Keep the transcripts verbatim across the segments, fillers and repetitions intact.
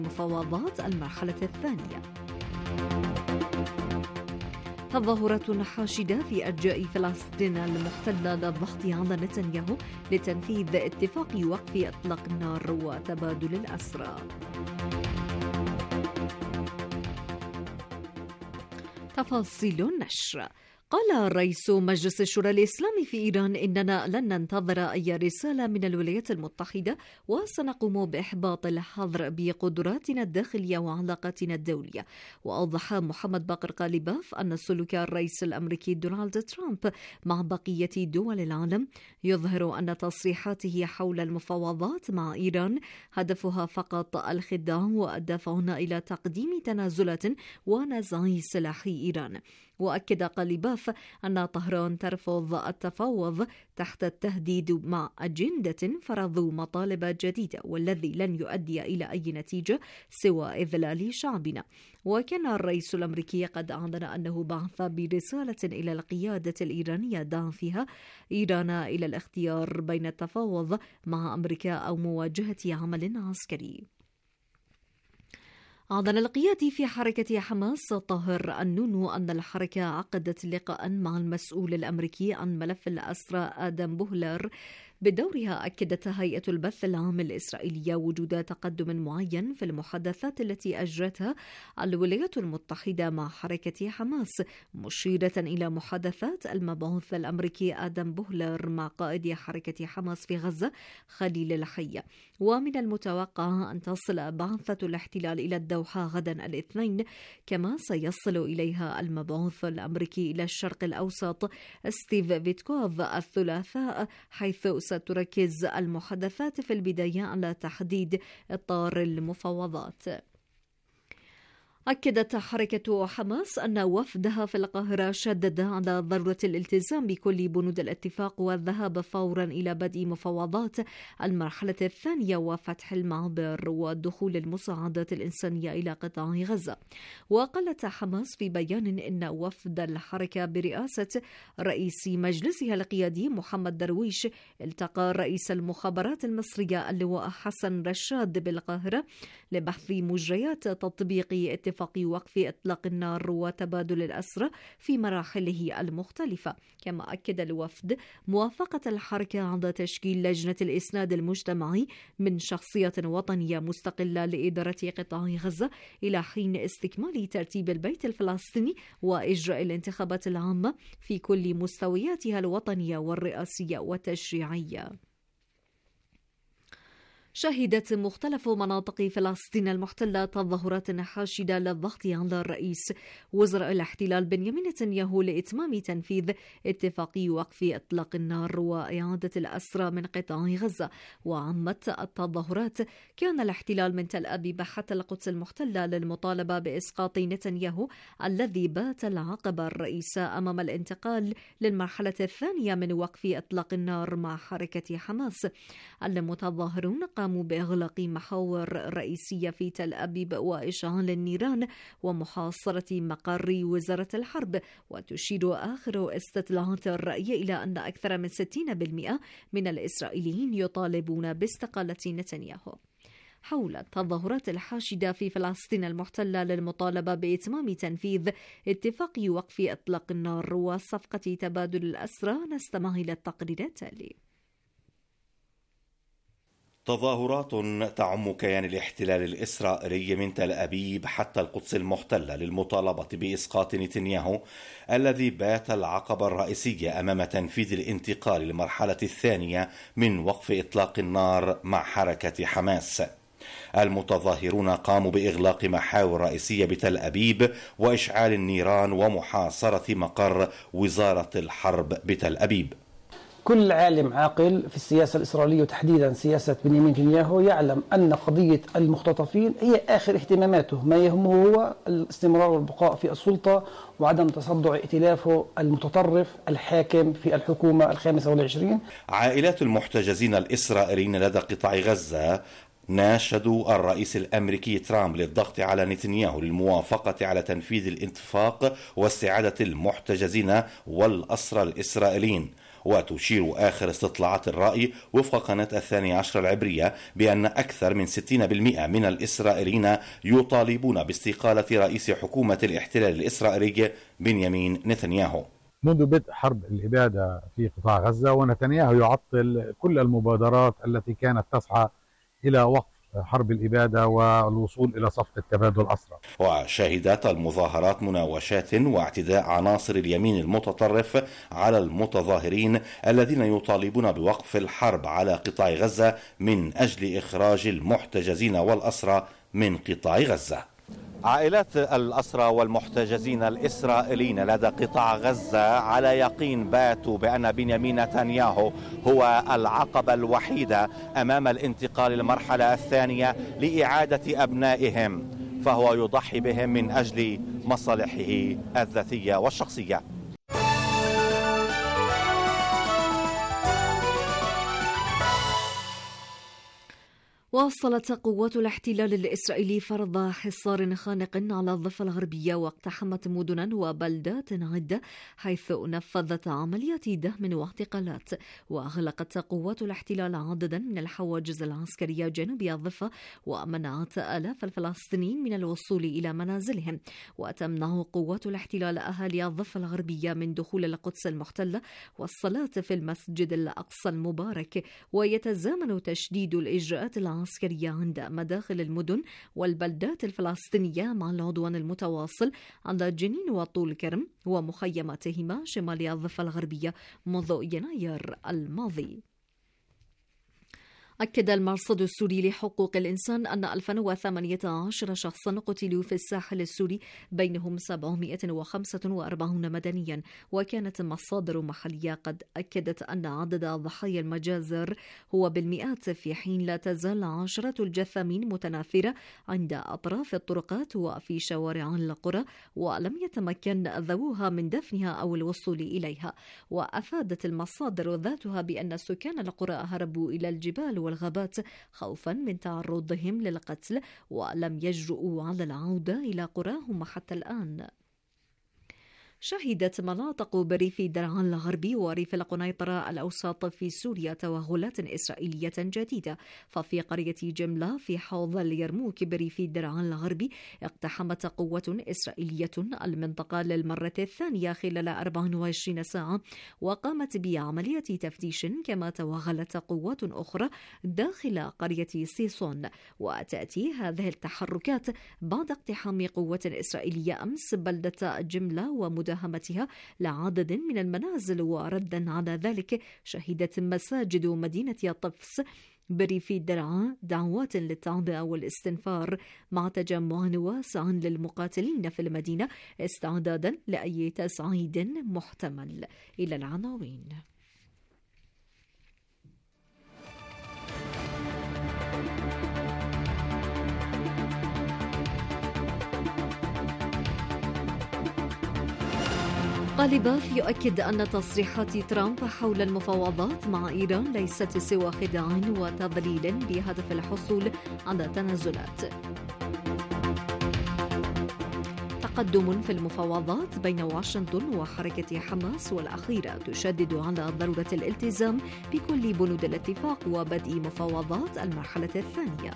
مفاوضات المرحلة الثانية. تظاهرات حاشدة في أرجاء فلسطين المحتلة للضغط على نتنياهو لتنفيذ اتفاق وقف إطلاق النار وتبادل الأسرى. تفاصيل النشر. قال رئيس مجلس الشورى الإسلامي في إيران إننا لن ننتظر أي رسالة من الولايات المتحدة وسنقوم بإحباط الحظر بقدراتنا الداخلية وعلاقاتنا الدولية. وأوضح محمد باقر قالباف أن سلوك الرئيس الأمريكي دونالد ترامب مع بقية دول العالم يظهر أن تصريحاته حول المفاوضات مع إيران هدفها فقط الخداع والدفع إلى تقديم تنازلات ونزع سلاح إيران. وأكد قالباف أن طهران ترفض التفاوض تحت التهديد مع أجندة فرضوا مطالب جديدة والذي لن يؤدي إلى أي نتيجة سوى إذلال شعبنا. وكان الرئيس الأمريكي قد أعلن أنه بعث برسالة إلى القيادة الإيرانية دعا فيها إيران إلى الاختيار بين التفاوض مع أمريكا أو مواجهة عمل عسكري. أعلن القيادي في حركة حماس طاهر النونو أن الحركة عقدت لقاء مع المسؤول الأمريكي عن ملف الأسرى آدم بوهلر. بدورها أكدت هيئة البث العام الإسرائيلية وجود تقدم معين في المحادثات التي أجرتها الولايات المتحدة مع حركة حماس، مشيرة إلى محادثات المبعوث الأمريكي آدم بوهلر مع قائد حركة حماس في غزة خليل الحية. ومن المتوقع أن تصل بعثة الاحتلال إلى الدوحة غدا الاثنين، كما سيصل إليها المبعوث الأمريكي إلى الشرق الأوسط ستيف فيتكوف الثلاثاء، حيث ستركز المحادثات في البداية على تحديد إطار المفاوضات. أكدت حركة حماس أن وفدها في القاهرة شدد على ضرورة الالتزام بكل بنود الاتفاق والذهاب فورا إلى بدء مفاوضات المرحلة الثانية وفتح المعبر ودخول المساعدات الإنسانية إلى قطاع غزة. وقالت حماس في بيان إن وفد الحركة برئاسة رئيس مجلسها القيادي محمد درويش التقى رئيس المخابرات المصرية اللواء حسن رشاد بالقاهرة لبحث مجريات تطبيق اتفاق وقف إطلاق النار وتبادل الأسرى في مراحله المختلفة. كما أكد الوفد موافقة الحركة على تشكيل لجنة الإسناد المجتمعي من شخصية وطنية مستقلة لإدارة قطاع غزة إلى حين استكمال ترتيب البيت الفلسطيني وإجراء الانتخابات العامة في كل مستوياتها الوطنية والرئاسية والتشريعية. شهدت مختلف مناطق فلسطين المحتلة تظاهرات حاشدة للضغط على الرئيس وزراء الاحتلال بنيامين نتنياهو لإتمام تنفيذ اتفاق وقف إطلاق النار وإعادة الأسرى من قطاع غزة. وعمت التظاهرات كان الاحتلال من تل أبيب حتى القدس المحتلة للمطالبة بإسقاط نتنياهو الذي بات العقبة الرئيسة أمام الانتقال للمرحلة الثانية من وقف إطلاق النار مع حركة حماس. المتظاهرون قاموا بإغلاق محاور رئيسية في تل أبيب وإشعال النيران ومحاصرة مقر وزارة الحرب. وتشير آخر استطلاعات الرأي إلى أن أكثر من ستين بالمئة من الإسرائيليين يطالبون باستقالة نتنياهو. حول التظاهرات الحاشدة في فلسطين المحتلة للمطالبة بإتمام تنفيذ اتفاق وقف إطلاق النار وصفقة تبادل الأسرى نستمع إلى التقرير التالي. تظاهرات تعم كيان الاحتلال الإسرائيلي من تل أبيب حتى القدس المحتلة للمطالبة بإسقاط نتنياهو الذي بات العقبة الرئيسية أمام تنفيذ الانتقال للمرحلة الثانية من وقف إطلاق النار مع حركة حماس. المتظاهرون قاموا بإغلاق محاور رئيسية بتل أبيب وإشعال النيران ومحاصرة مقر وزارة الحرب بتل أبيب. كل عالم عاقل في السياسة الإسرائيلية وتحديدا سياسة بنيامين نتنياهو يعلم أن قضية المختطفين هي آخر اهتماماته، ما يهمه هو الاستمرار والبقاء في السلطة وعدم تصدع ائتلافه المتطرف الحاكم في الحكومة الخامسة والعشرين. عائلات المحتجزين الإسرائيليين لدى قطاع غزة ناشدوا الرئيس الأمريكي ترامب للضغط على نتنياهو للموافقة على تنفيذ الاتفاق واستعادة المحتجزين والأسرى الإسرائيليين. وتشير آخر استطلاعات الرأي وفق قناة الثانية عشر العبرية بأن أكثر من ستين بالمئة من الإسرائيليين يطالبون باستقالة رئيس حكومة الاحتلال الإسرائيلي بنيامين نتنياهو. منذ بدء حرب الإبادة في قطاع غزة، ونتنياهو يعطل كل المبادرات التي كانت تسعى إلى وقف حرب الإبادة والوصول إلى صفقة تبادل أسرى. وشهدت المظاهرات مناوشات واعتداء عناصر اليمين المتطرف على المتظاهرين الذين يطالبون بوقف الحرب على قطاع غزة من أجل إخراج المحتجزين والأسرى من قطاع غزة. عائلات الأسرى والمحتجزين الإسرائيليين لدى قطاع غزة على يقين باتوا بأن بنيامين نتنياهو هو العقبة الوحيدة أمام الانتقال للمرحلة الثانية لإعادة أبنائهم، فهو يضحي بهم من أجل مصالحه الذاتية والشخصية. واصلت قوات الاحتلال الإسرائيلي فرض حصار خانق على الضفة الغربية، واقتحمت مدنا وبلدات عدة حيث نفذت عمليات دهم واعتقالات. وأغلقت قوات الاحتلال عددا من الحواجز العسكرية جنوب الضفة، ومنعت آلاف الفلسطينيين من الوصول إلى منازلهم. وتمنع قوات الاحتلال أهالي الضفة الغربية من دخول القدس المحتلة والصلاة في المسجد الأقصى المبارك. ويتزامن تشديد الإجراءات العسكرية عسكرية عند مداخل المدن والبلدات الفلسطينية مع العدوان المتواصل على جنين وطول كرم ومخيماتهما شمال الضفة الغربية منذ يناير الماضي. أكد المرصد السوري لحقوق الإنسان أن ألف وثمانية عشر شخصا قتلوا في الساحل السوري، بينهم سبعمائة وخمسة وأربعين مدنيا. وكانت مصادر محلية قد أكدت أن عدد ضحايا المجازر هو بالمئات، في حين لا تزال عشرات الجثامين متناثرة عند أطراف الطرقات وفي شوارع القرى، ولم يتمكن ذووها من دفنها أو الوصول إليها. وأفادت المصادر ذاتها بأن سكان القرى هربوا إلى الجبال والغابات خوفا من تعرضهم للقتل، ولم يجرؤوا على العودة إلى قراهم حتى الآن. شهدت مناطق بريف درعا الغربي وريف القنيطرة الأوسط في سوريا توغلات إسرائيلية جديدة. ففي قرية جملة في حوض اليرموك بريف درعا الغربي اقتحمت قوة إسرائيلية المنطقة للمرة الثانية خلال أربع وعشرين ساعة، وقامت بعملية تفتيش، كما توغلت قوات أخرى داخل قرية سيسون. وتأتي هذه التحركات بعد اقتحام قوة إسرائيلية أمس بلدة جملة ومدافعة مداهمتها لعدد من المنازل. وردا على ذلك شهدت مساجد مدينة طفس بريف درعا دعوات للتعبئة والاستنفار مع تجمع واسع للمقاتلين في المدينة استعدادا لأي تصعيد محتمل. إلى العناوين. غالباف يؤكد أن تصريحات ترامب حول المفاوضات مع إيران ليست سوى خداع وتضليل بهدف الحصول على تنازلات. تقدم في المفاوضات بين واشنطن وحركة حماس، والأخيرة تشدد على ضرورة الالتزام بكل بنود الاتفاق وبدء مفاوضات المرحلة الثانية.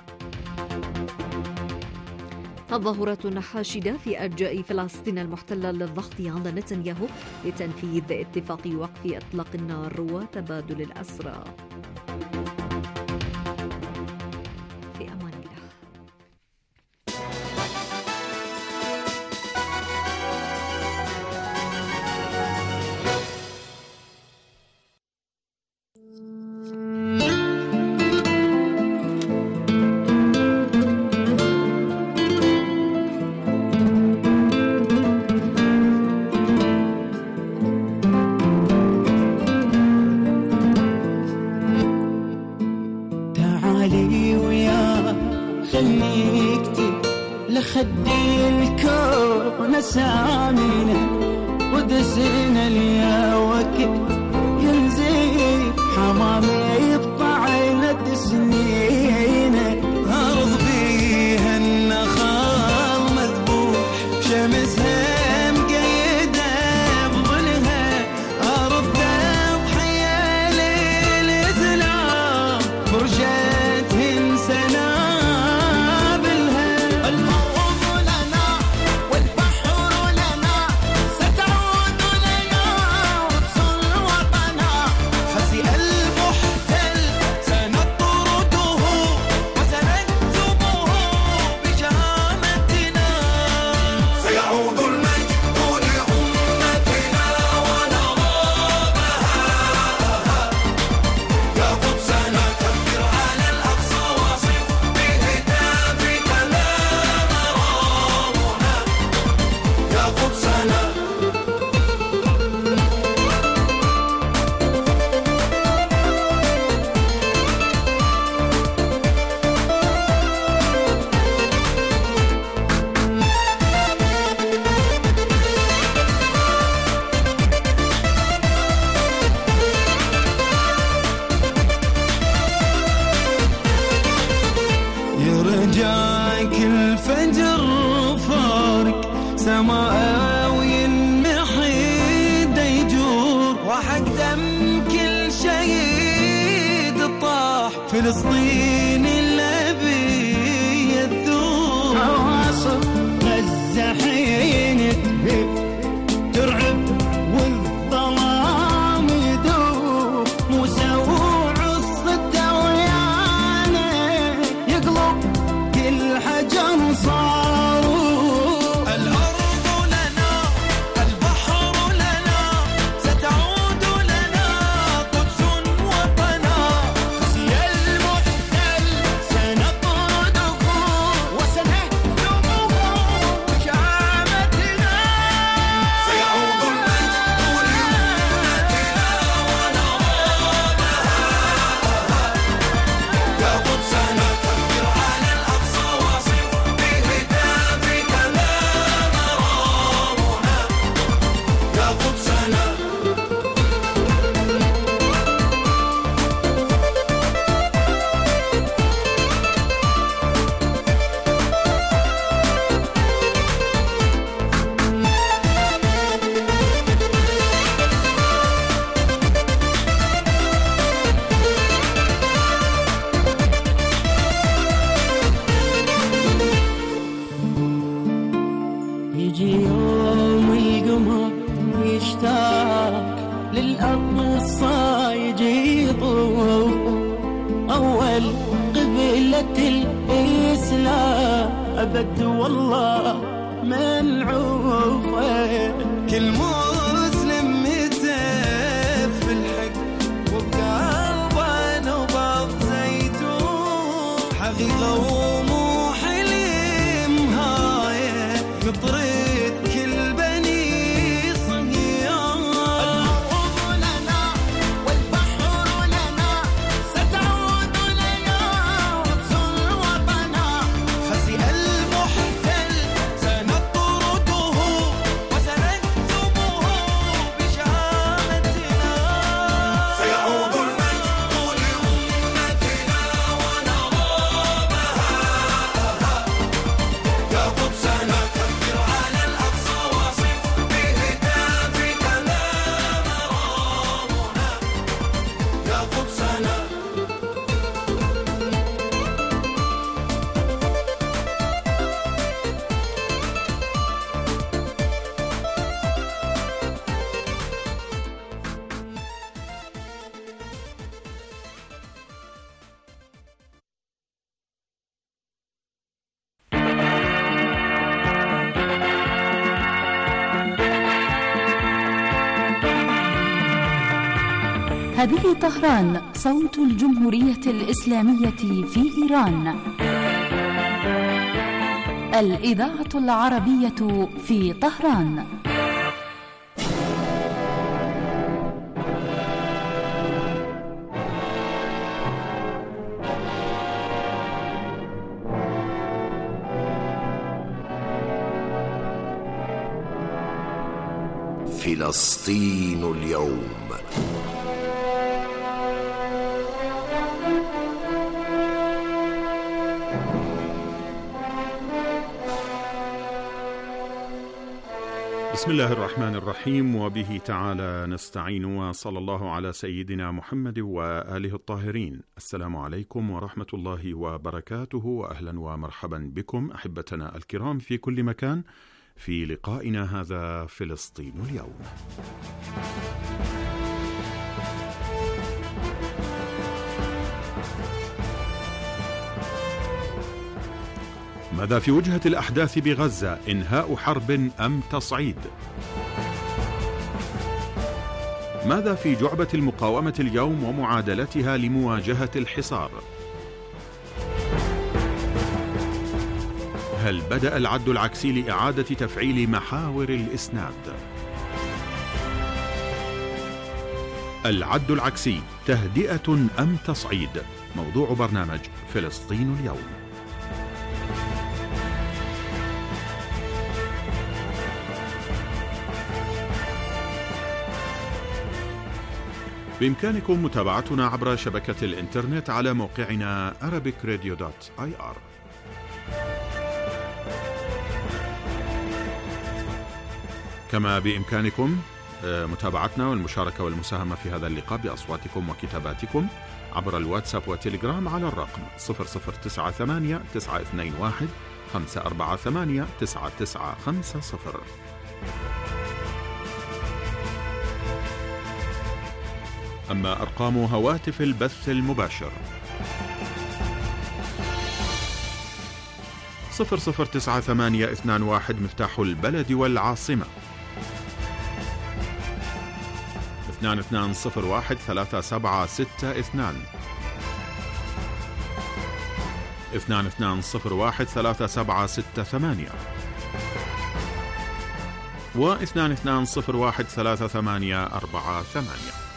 تظاهرات حاشدة في أرجاء فلسطين المحتلة للضغط على نتنياهو لتنفيذ اتفاق وقف إطلاق النار وتبادل الأسرى. في أمان الله. لخدي الكون سامينا ودسنا ليا وقت ينزل حمامي بطعنة سنين أرض بيها النخال مذبوح شمسها مقيدة بظلها أرض ضحية الهجر فارق سماوي محيد يجور وحق دم كل شهيد طاح فلسطين الأبي يذور عواصف غزة حين تهب ترعب والظلام يدور موسى وعصته ويانا يقلب كل حجر صاروا الأرض لنا البحر لنا ستعود لنا قدس وطنا خزي المحتل سنطرده وسنهزمه بشهامتنا سيعود المجد لأمتنا ونرامها يا قدسنا كبر على الأقصى واصف بهتافك لا مرامنا يا قدسنا يجي يوم القمر يشتاق للأقصى يجي يطوف أول قبلة الإسلام أبد والله منعوفة كل مسلم متف في الحق وبقلبه نبض زيتون حقيقة ومو حلم هاي قطرت كل بني صهيون الأرض لنا والبحر لنا ستعود لنا قدس وطنا خزي المحتل سنطرده وسنهزمه بشهامتنا سيعود المجد لأمتنا ونرامها يا قدسنا كبر على الأقصى واصف بهتافك لا مرامنا يا قدسنا هذه طهران صوت الجمهورية الإسلامية في إيران. الإذاعة العربية في طهران. فلسطين اليوم. بسم الله الرحمن الرحيم، وبه تعالى نستعين، وصلى الله على سيدنا محمد وآله الطاهرين. السلام عليكم ورحمة الله وبركاته، وأهلا ومرحبا بكم أحبتنا الكرام في كل مكان في لقائنا هذا فلسطين اليوم. ماذا في وجهة الأحداث بغزة؟ إنهاء حرب أم تصعيد؟ ماذا في جعبة المقاومة اليوم ومعادلتها لمواجهة الحصار؟ هل بدأ العد العكسي لإعادة تفعيل محاور الإسناد؟ العد العكسي تهدئة أم تصعيد؟ موضوع برنامج فلسطين اليوم. بإمكانكم متابعتنا عبر شبكة الإنترنت على موقعنا arabic radio dot i r. كما بإمكانكم متابعتنا والمشاركة والمساهمة في هذا اللقاء بأصواتكم وكتاباتكم عبر الواتساب والتليجرام على الرقم صفر صفر تسعة ثمانية تسعة اثنين واحد خمسة أربعة ثمانية تسعة تسعة خمسة صفر. أما أرقام هواتف البث المباشر صفر صفر تسعة ثمانية اثنان واحد مفتاح البلد والعاصمة، اثنان اثنان صفر واحد ثلاثة سبعة ستة اثنان، اثنان اثنان صفر واحد ثلاثة سبعة ستة ثمانية، واثنان اثنان صفر واحد ثلاثة ثمانية أربعة ثمانية.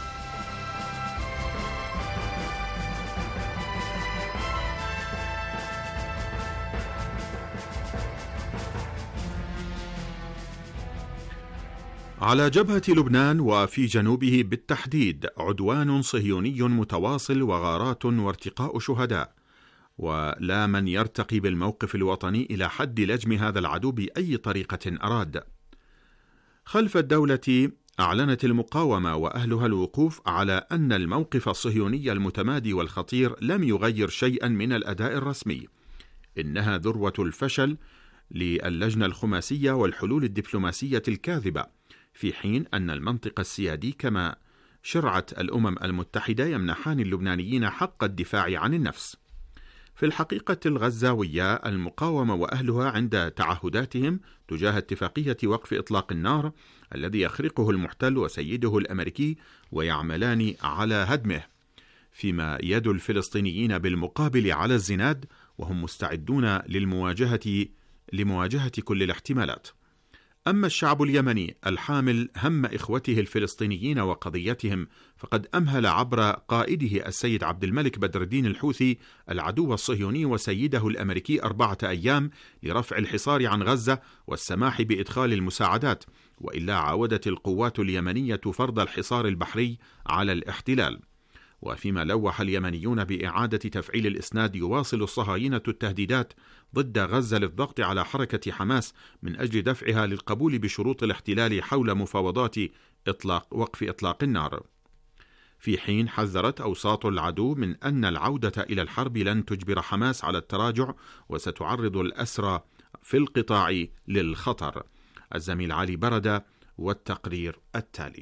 على جبهة لبنان وفي جنوبه بالتحديد عدوان صهيوني متواصل وغارات وارتقاء شهداء، ولا من يرتقي بالموقف الوطني إلى حد لجم هذا العدو بأي طريقة أراد. خلف الدولة أعلنت المقاومة وأهلها الوقوف على أن الموقف الصهيوني المتمادي والخطير لم يغير شيئا من الأداء الرسمي، إنها ذروة الفشل للجنة الخماسية والحلول الدبلوماسية الكاذبة، في حين أن المنطق السيادي كما شرعت الأمم المتحدة يمنحان اللبنانيين حق الدفاع عن النفس. في الحقيقة الغزاوية المقاومة وأهلها عند تعهداتهم تجاه اتفاقية وقف إطلاق النار الذي يخرقه المحتل وسيده الأمريكي ويعملان على هدمه، فيما يد الفلسطينيين بالمقابل على الزناد وهم مستعدون للمواجهة لمواجهة كل الاحتمالات. أما الشعب اليمني الحامل هم إخوته الفلسطينيين وقضيتهم فقد أمهل عبر قائده السيد عبد الملك بدر الدين الحوثي العدو الصهيوني وسيده الأمريكي أربعة أيام لرفع الحصار عن غزة والسماح بإدخال المساعدات، وإلا عاودت القوات اليمنية فرض الحصار البحري على الاحتلال. وفيما لوح اليمنيون بإعادة تفعيل الإسناد، يواصل الصهاينة التهديدات ضد غزة للضغط على حركة حماس من أجل دفعها للقبول بشروط الاحتلال حول مفاوضات إطلاق وقف إطلاق النار، في حين حذرت أوساط العدو من أن العودة إلى الحرب لن تجبر حماس على التراجع وستعرض الأسرى في القطاع للخطر. الزميل علي بردة والتقرير التالي.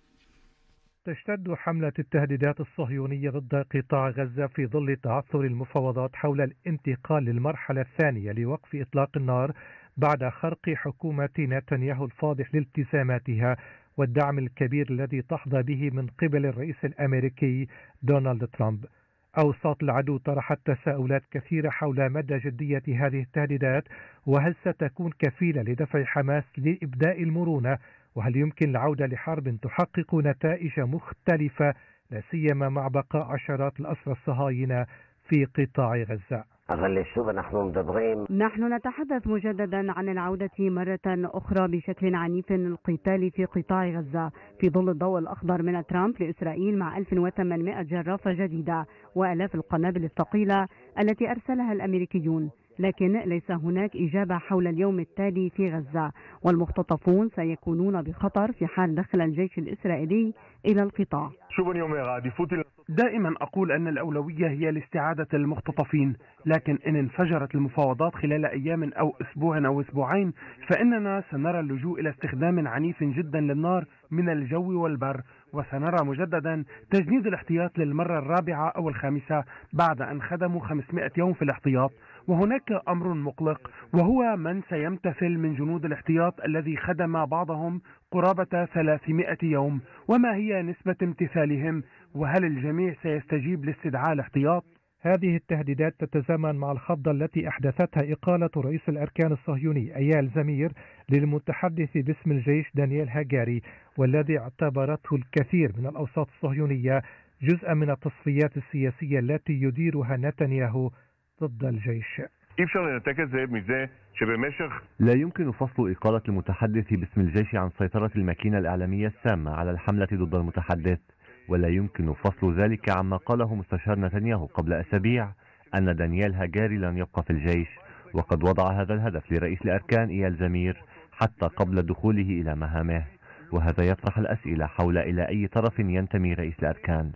تشتد حملة التهديدات الصهيونية ضد قطاع غزة في ظل تعثر المفاوضات حول الانتقال للمرحلة الثانية لوقف إطلاق النار بعد خرق حكومة نتنياهو الفاضح لالتزاماتها والدعم الكبير الذي تحظى به من قبل الرئيس الأمريكي دونالد ترامب. أوساط العدو طرحت تساؤلات كثيرة حول مدى جدية هذه التهديدات، وهل ستكون كفيلة لدفع حماس لإبداء المرونة، وهل يمكن العودة لحرب تحقق نتائج مختلفة لا سيما مع بقاء عشرات الأسرى الصهاينة في قطاع غزة. أغلي شو نحن مدبرين نحن نتحدث مجددا عن العودة مرة أخرى بشكل عنيف للقتال في قطاع غزة في ظل الضوء الأخضر من ترامب لإسرائيل مع ألف وثمانمائة جرافة جديدة وآلاف القنابل الثقيلة التي أرسلها الأمريكيون، لكن ليس هناك إجابة حول اليوم التالي في غزة، والمختطفون سيكونون بخطر في حال دخل الجيش الإسرائيلي إلى القطاع. دائما أقول أن الأولوية هي لاستعادة المختطفين، لكن إن انفجرت المفاوضات خلال أيام أو أسبوع أو أسبوعين فإننا سنرى اللجوء إلى استخدام عنيف جدا للنار من الجو والبر، وسنرى مجددا تجنيد الاحتياط للمرة الرابعة أو الخامسة بعد أن خدموا خمسمائة يوم في الاحتياط. وهناك أمر مقلق، وهو من سيمتثل من جنود الاحتياط الذي خدم بعضهم قرابة ثلاثمائة يوم، وما هي نسبة امتثالهم، وهل الجميع سيستجيب لاستدعاء الاحتياط؟ هذه التهديدات تتزامن مع الخضة التي أحدثتها إقالة رئيس الأركان الصهيوني أيال زمير للمتحدث باسم الجيش دانييل هاجاري، والذي اعتبرته الكثير من الأوساط الصهيونية جزءا من التصفيات السياسية التي يديرها نتنياهو ضد الجيش. لا يمكن فصل إقالة المتحدث باسم الجيش عن سيطرة الماكينة الإعلامية السامة على الحملة ضد المتحدث، ولا يمكن فصل ذلك عما قاله مستشار نتنياهو قبل أسابيع أن دانييل هاجاري لن يبقى في الجيش، وقد وضع هذا الهدف لرئيس الأركان إيال زمير حتى قبل دخوله إلى مهامه، وهذا يطرح الأسئلة حول إلى أي طرف ينتمي رئيس الأركان.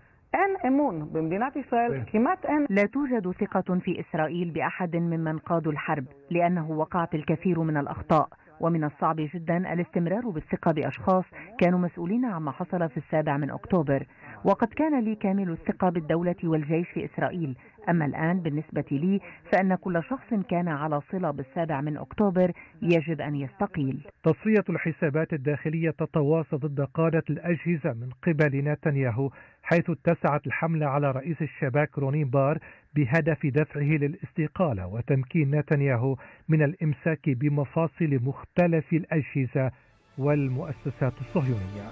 لا توجد ثقة في إسرائيل بأحد ممن قادوا الحرب، لأنه وقعت الكثير من الأخطاء، ومن الصعب جدا الاستمرار بالثقة بأشخاص كانوا مسؤولين عما حصل في السابع من أكتوبر. وقد كان لي كامل الثقة بالدولة والجيش في إسرائيل، أما الآن بالنسبة لي فإن كل شخص كان على صلة بالسابع من أكتوبر يجب أن يستقيل. تصفية الحسابات الداخلية تتواصل ضد قادة الأجهزة من قبل نتنياهو، حيث اتسعت الحملة على رئيس الشباك رونين بار بهدف دفعه للاستقالة وتمكين نتنياهو من الإمساك بمفاصل مختلف الأجهزة والمؤسسات الصهيونية.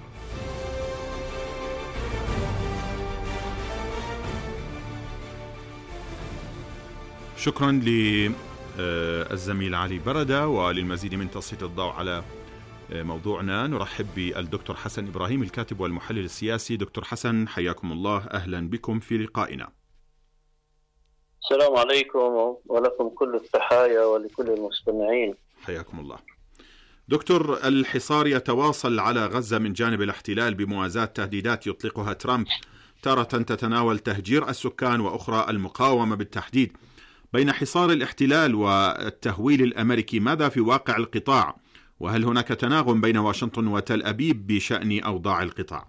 شكرا للزميل علي بردة. وللمزيد من تسليط الضوء على موضوعنا نرحب بالدكتور حسن إبراهيم الكاتب والمحلل السياسي. دكتور حسن حياكم الله، أهلا بكم في لقائنا. السلام عليكم ولكم كل التحايا ولكل المستمعين. حياكم الله. دكتور، الحصار يتواصل على غزة من جانب الاحتلال بموازاة تهديدات يطلقها ترامب، تارة تتناول تهجير السكان وأخرى المقاومة بالتحديد. بين حصار الاحتلال والتهويل الأمريكي ماذا في واقع القطاع؟ وهل هناك تناغم بين واشنطن وتل أبيب بشأن أوضاع القطاع؟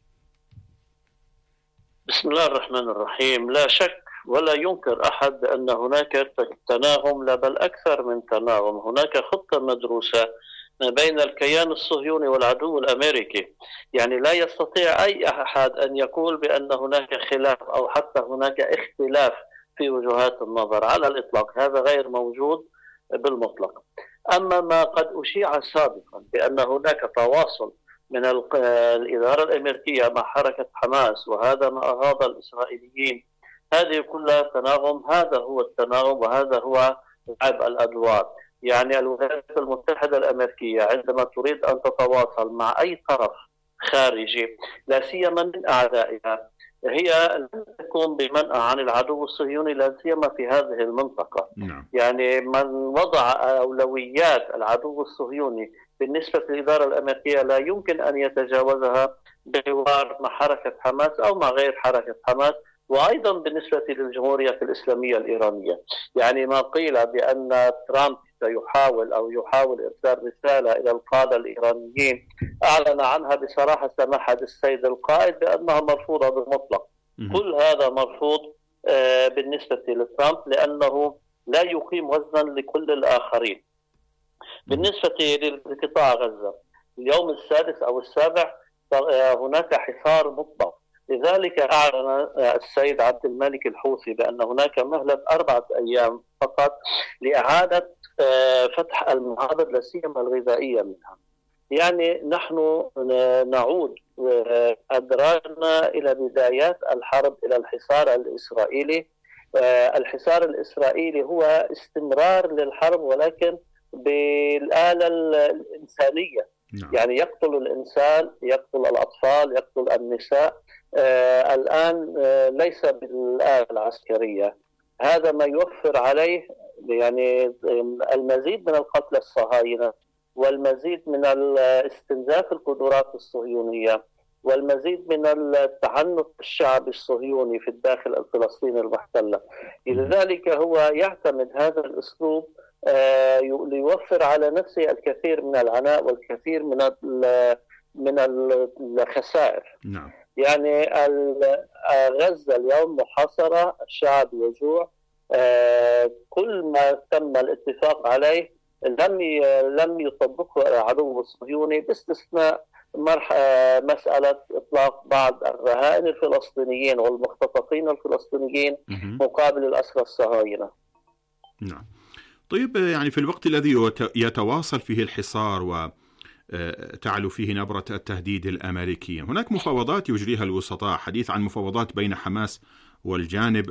بسم الله الرحمن الرحيم. لا شك ولا ينكر أحد أن هناك تناغم، لا بل أكثر من تناغم. هناك خطة مدروسة بين الكيان الصهيوني والعدو الأمريكي. يعني لا يستطيع أي أحد أن يقول بأن هناك خلاف أو حتى هناك اختلاف في وجهات النظر على الإطلاق، هذا غير موجود بالمطلق. أما ما قد أشيع سابقا بأن هناك تواصل من الإدارة الأمريكية مع حركة حماس، وهذا ما أغاض الإسرائيليين، هذه كلها تناغم. هذا هو التناغم وهذا هو لعب الأدوار. يعني الولايات المتحدة الأمريكية عندما تريد أن تتواصل مع أي طرف خارجي لا سيما من أعدائها، هي لن تكون بمنأى عن العدو الصهيوني لا سيما في هذه المنطقة. نعم. يعني من وضع أولويات العدو الصهيوني بالنسبة للإدارة الأمريكية لا يمكن أن يتجاوزها بحوار مع حركة حماس أو مع غير حركة حماس، وأيضا بالنسبة للجمهورية الإسلامية الإيرانية. يعني ما قيل بأن ترامب سيحاول أو يحاول إرسال رسالة إلى القادة الإيرانيين أعلن عنها بصراحة سماحة السيد القائد بأنها مرفوضة بالمطلق. كل هذا مرفوض بالنسبة لترامب لأنه لا يقيم وزنا لكل الآخرين. بالنسبة لقطاع غزة اليوم السادس أو السابع هناك حصار مطلق، لذلك أعلن السيد عبد الملك الحوثي بأن هناك مهلة أربعة أيام فقط لإعادة فتح المعابر لا سيما الغذائية منها. يعني نحن نعود أدراجنا إلى بدايات الحرب إلى الحصار الإسرائيلي. الحصار الإسرائيلي هو استمرار للحرب ولكن بالآلة الإنسانية. نعم. يعني يقتل الإنسان، يقتل الأطفال، يقتل النساء. آه الآن آه ليس بالآلة العسكرية. هذا ما يوفر عليه يعني المزيد من القتل الصهاينة والمزيد من استنزاف القدرات الصهيونية والمزيد من التعنت الشعب الصهيوني في الداخل الفلسطيني المحتلة. لذلك هو يعتمد هذا الأسلوب آه ليوفر على نفسه الكثير من العناء والكثير من من الخسائر. نعم. يعني غزة اليوم محاصرة، الشعب يجوع. آه كل ما تم الاتفاق عليه لم لم يطبقه العدو الصهيوني باستثناء مسألة إطلاق بعض الرهائن الفلسطينيين والمختطفين الفلسطينيين مقابل الأسرى الصهاينة. نعم. طيب، يعني في الوقت الذي يتواصل فيه الحصار وتعلو فيه نبرة التهديد الأمريكي، هناك مفاوضات يجريها الوسطاء، حديث عن مفاوضات بين حماس والجانب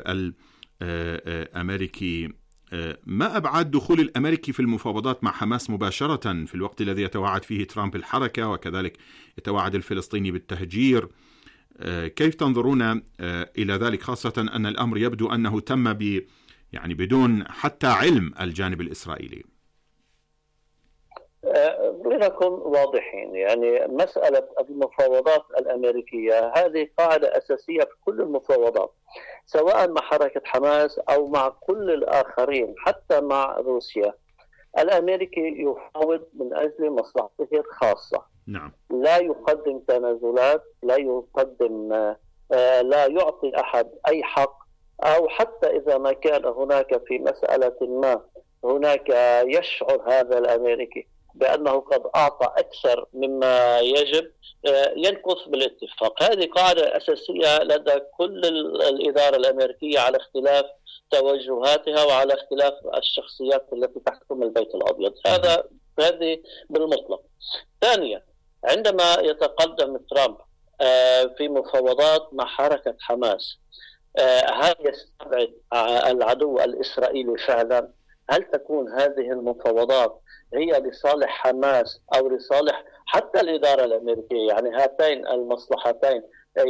الأمريكي. ما أبعاد دخول الأمريكي في المفاوضات مع حماس مباشرة في الوقت الذي يتوعد فيه ترامب الحركة وكذلك يتوعد الفلسطيني بالتهجير؟ كيف تنظرون إلى ذلك، خاصة أن الأمر يبدو أنه تم ب يعني بدون حتى علم الجانب الإسرائيلي؟ لنكن واضحين، يعني مسألة المفاوضات الأمريكية هذه قاعدة أساسية في كل المفاوضات، سواء مع حركة حماس أو مع كل الآخرين، حتى مع روسيا. الأمريكي يفاوض من أجل مصلحته الخاصة. نعم. لا يقدم تنازلات، لا يقدم آه لا يعطي أحد أي حق، أو حتى إذا ما كان هناك في مسألة ما هناك يشعر هذا الأمريكي بأنه قد أعطى أكثر مما يجب ينقص بالاتفاق. هذه قاعدة أساسية لدى كل الإدارة الأمريكية على اختلاف توجهاتها وعلى اختلاف الشخصيات التي تحكم البيت الأبيض. هذا هذه بالمطلق. ثانيا، عندما يتقدم ترامب في مفاوضات مع حركة حماس، هل يستبعد العدو الإسرائيلي فعلا؟ هل تكون هذه المفاوضات هي لصالح حماس أو لصالح حتى الإدارة الأمريكية؟ يعني هاتين المصلحتين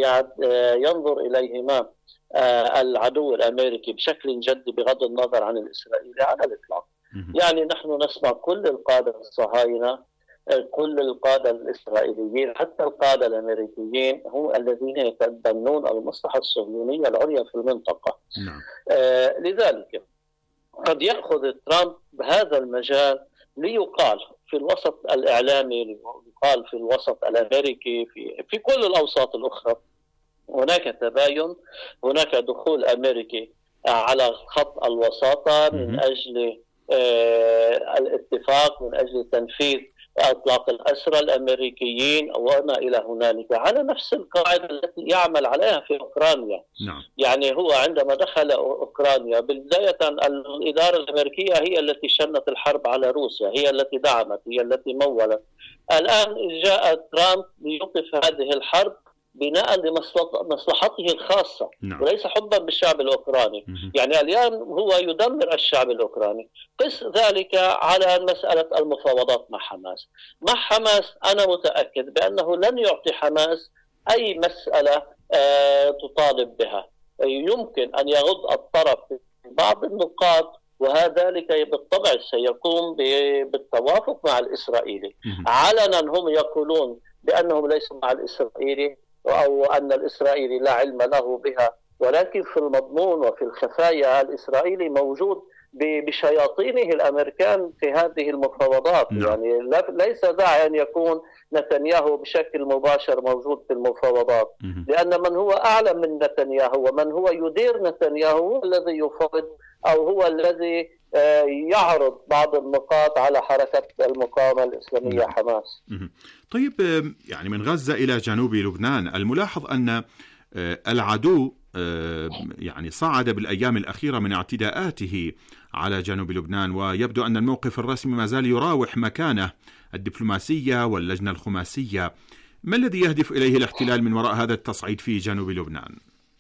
ينظر إليهما العدو الأمريكي بشكل جدي بغض النظر عن الإسرائيلي على الإطلاق. يعني نحن نسمع كل القادة الصهاينة، كل القادة الإسرائيليين، حتى القادة الأمريكيين هم الذين يتبنون المصلحة الصهيونية العليا في المنطقة. نعم. آه لذلك قد يأخذ ترامب بهذا المجال ليقال في الوسط الإعلامي، ليقال في الوسط الأمريكي، في, في كل الأوساط الأخرى هناك تباين، هناك دخول أمريكي على خط الوساطة من أجل آه الاتفاق، من أجل تنفيذ إطلاق الأسرى الأمريكيين وما إلى هنالك، على نفس القاعدة التي يعمل عليها في أوكرانيا. نعم. يعني هو عندما دخل أوكرانيا بداية الإدارة الأمريكية هي التي شنت الحرب على روسيا، هي التي دعمت، هي التي مولت. الآن جاء ترامب ليوقف هذه الحرب بناء لمصلحته الخاصة. نعم. وليس حبا بالشعب الأوكراني. مم. يعني اليوم هو يدمر الشعب الأوكراني. قس ذلك على مسألة المفاوضات مع حماس. مع حماس أنا متأكد بأنه لن يعطي حماس أي مسألة آه تطالب بها. يمكن أن يغض الطرف في بعض النقاط، وهذلك بالطبع سيقوم بالتوافق مع الإسرائيلي. مم. علنا هم يقولون بأنهم ليسوا مع الإسرائيلي أو أن الإسرائيلي لا علم له بها، ولكن في المضمون وفي الخفايا الإسرائيلي موجود بشياطينه الأمريكان في هذه المفاوضات. م. يعني ليس داعي أن يكون نتنياهو بشكل مباشر موجود في المفاوضات، م. لأن من هو أعلى من نتنياهو ومن هو يدير نتنياهو هو الذي يفاوض أو هو الذي يعرض بعض النقاط على حركة المقاومة الإسلامية حماس. طيب، يعني من غزة إلى جنوب لبنان، الملاحظ أن العدو يعني صعد بالأيام الأخيرة من اعتداءاته على جنوب لبنان، ويبدو أن الموقف الرسمي ما زال يراوح مكانه الدبلوماسية واللجنة الخماسية. ما الذي يهدف إليه الاحتلال من وراء هذا التصعيد في جنوب لبنان؟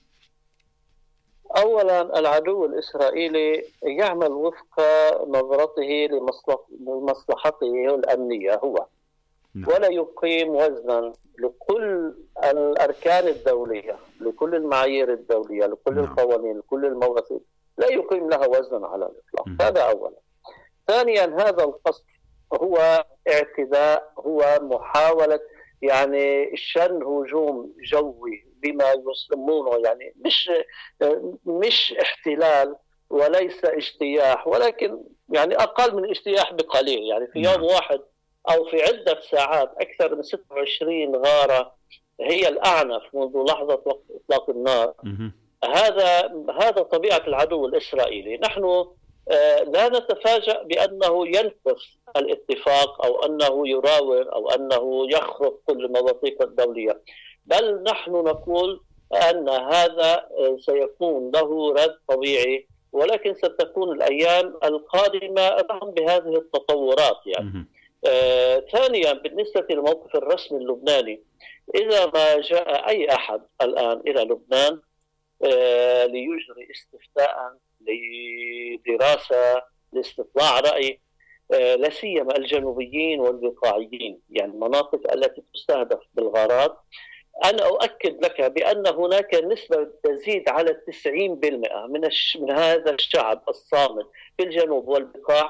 أولا، العدو الإسرائيلي يعمل وفق نظرته لمصلحته الأمنية هو، ولا يقيم وزنا لكل الأركان الدولية، لكل المعايير الدولية، لكل القوانين، لكل المواثيق، لا يقيم لها وزنا على الإطلاق. هذا أولا. ثانيا، هذا القصد هو اعتداء، هو محاولة يعني شن هجوم جوي بما يسمونه، يعني مش مش احتلال وليس اجتياح، ولكن يعني أقل من اجتياح بقليل. يعني في يوم واحد أو في عدة ساعات أكثر من ستة وعشرين غارة هي الأعنف منذ لحظة وقت إطلاق النار. هذا هذا طبيعة العدو الإسرائيلي. نحن لا نتفاجأ بأنه ينقض الاتفاق أو أنه يراوغ أو أنه يخرق كل المواثيق الدولية، بل نحن نقول أن هذا سيكون له رد طبيعي، ولكن ستكون الأيام القادمة رغم بهذه التطورات. يعني آه، ثانيا، بالنسبة للموقف الرسمي اللبناني، إذا ما جاء أي أحد الآن إلى لبنان آه، ليجري استفتاء، لدراسة، لاستطلاع رأي، آه، لا سيما الجنوبيين والبقاعيين، يعني المناطق التي تستهدف بالغارات، أنا أؤكد لك بأن هناك نسبة تزيد على تسعين بالمئة من, من هذا الشعب الصامت في الجنوب والبقاع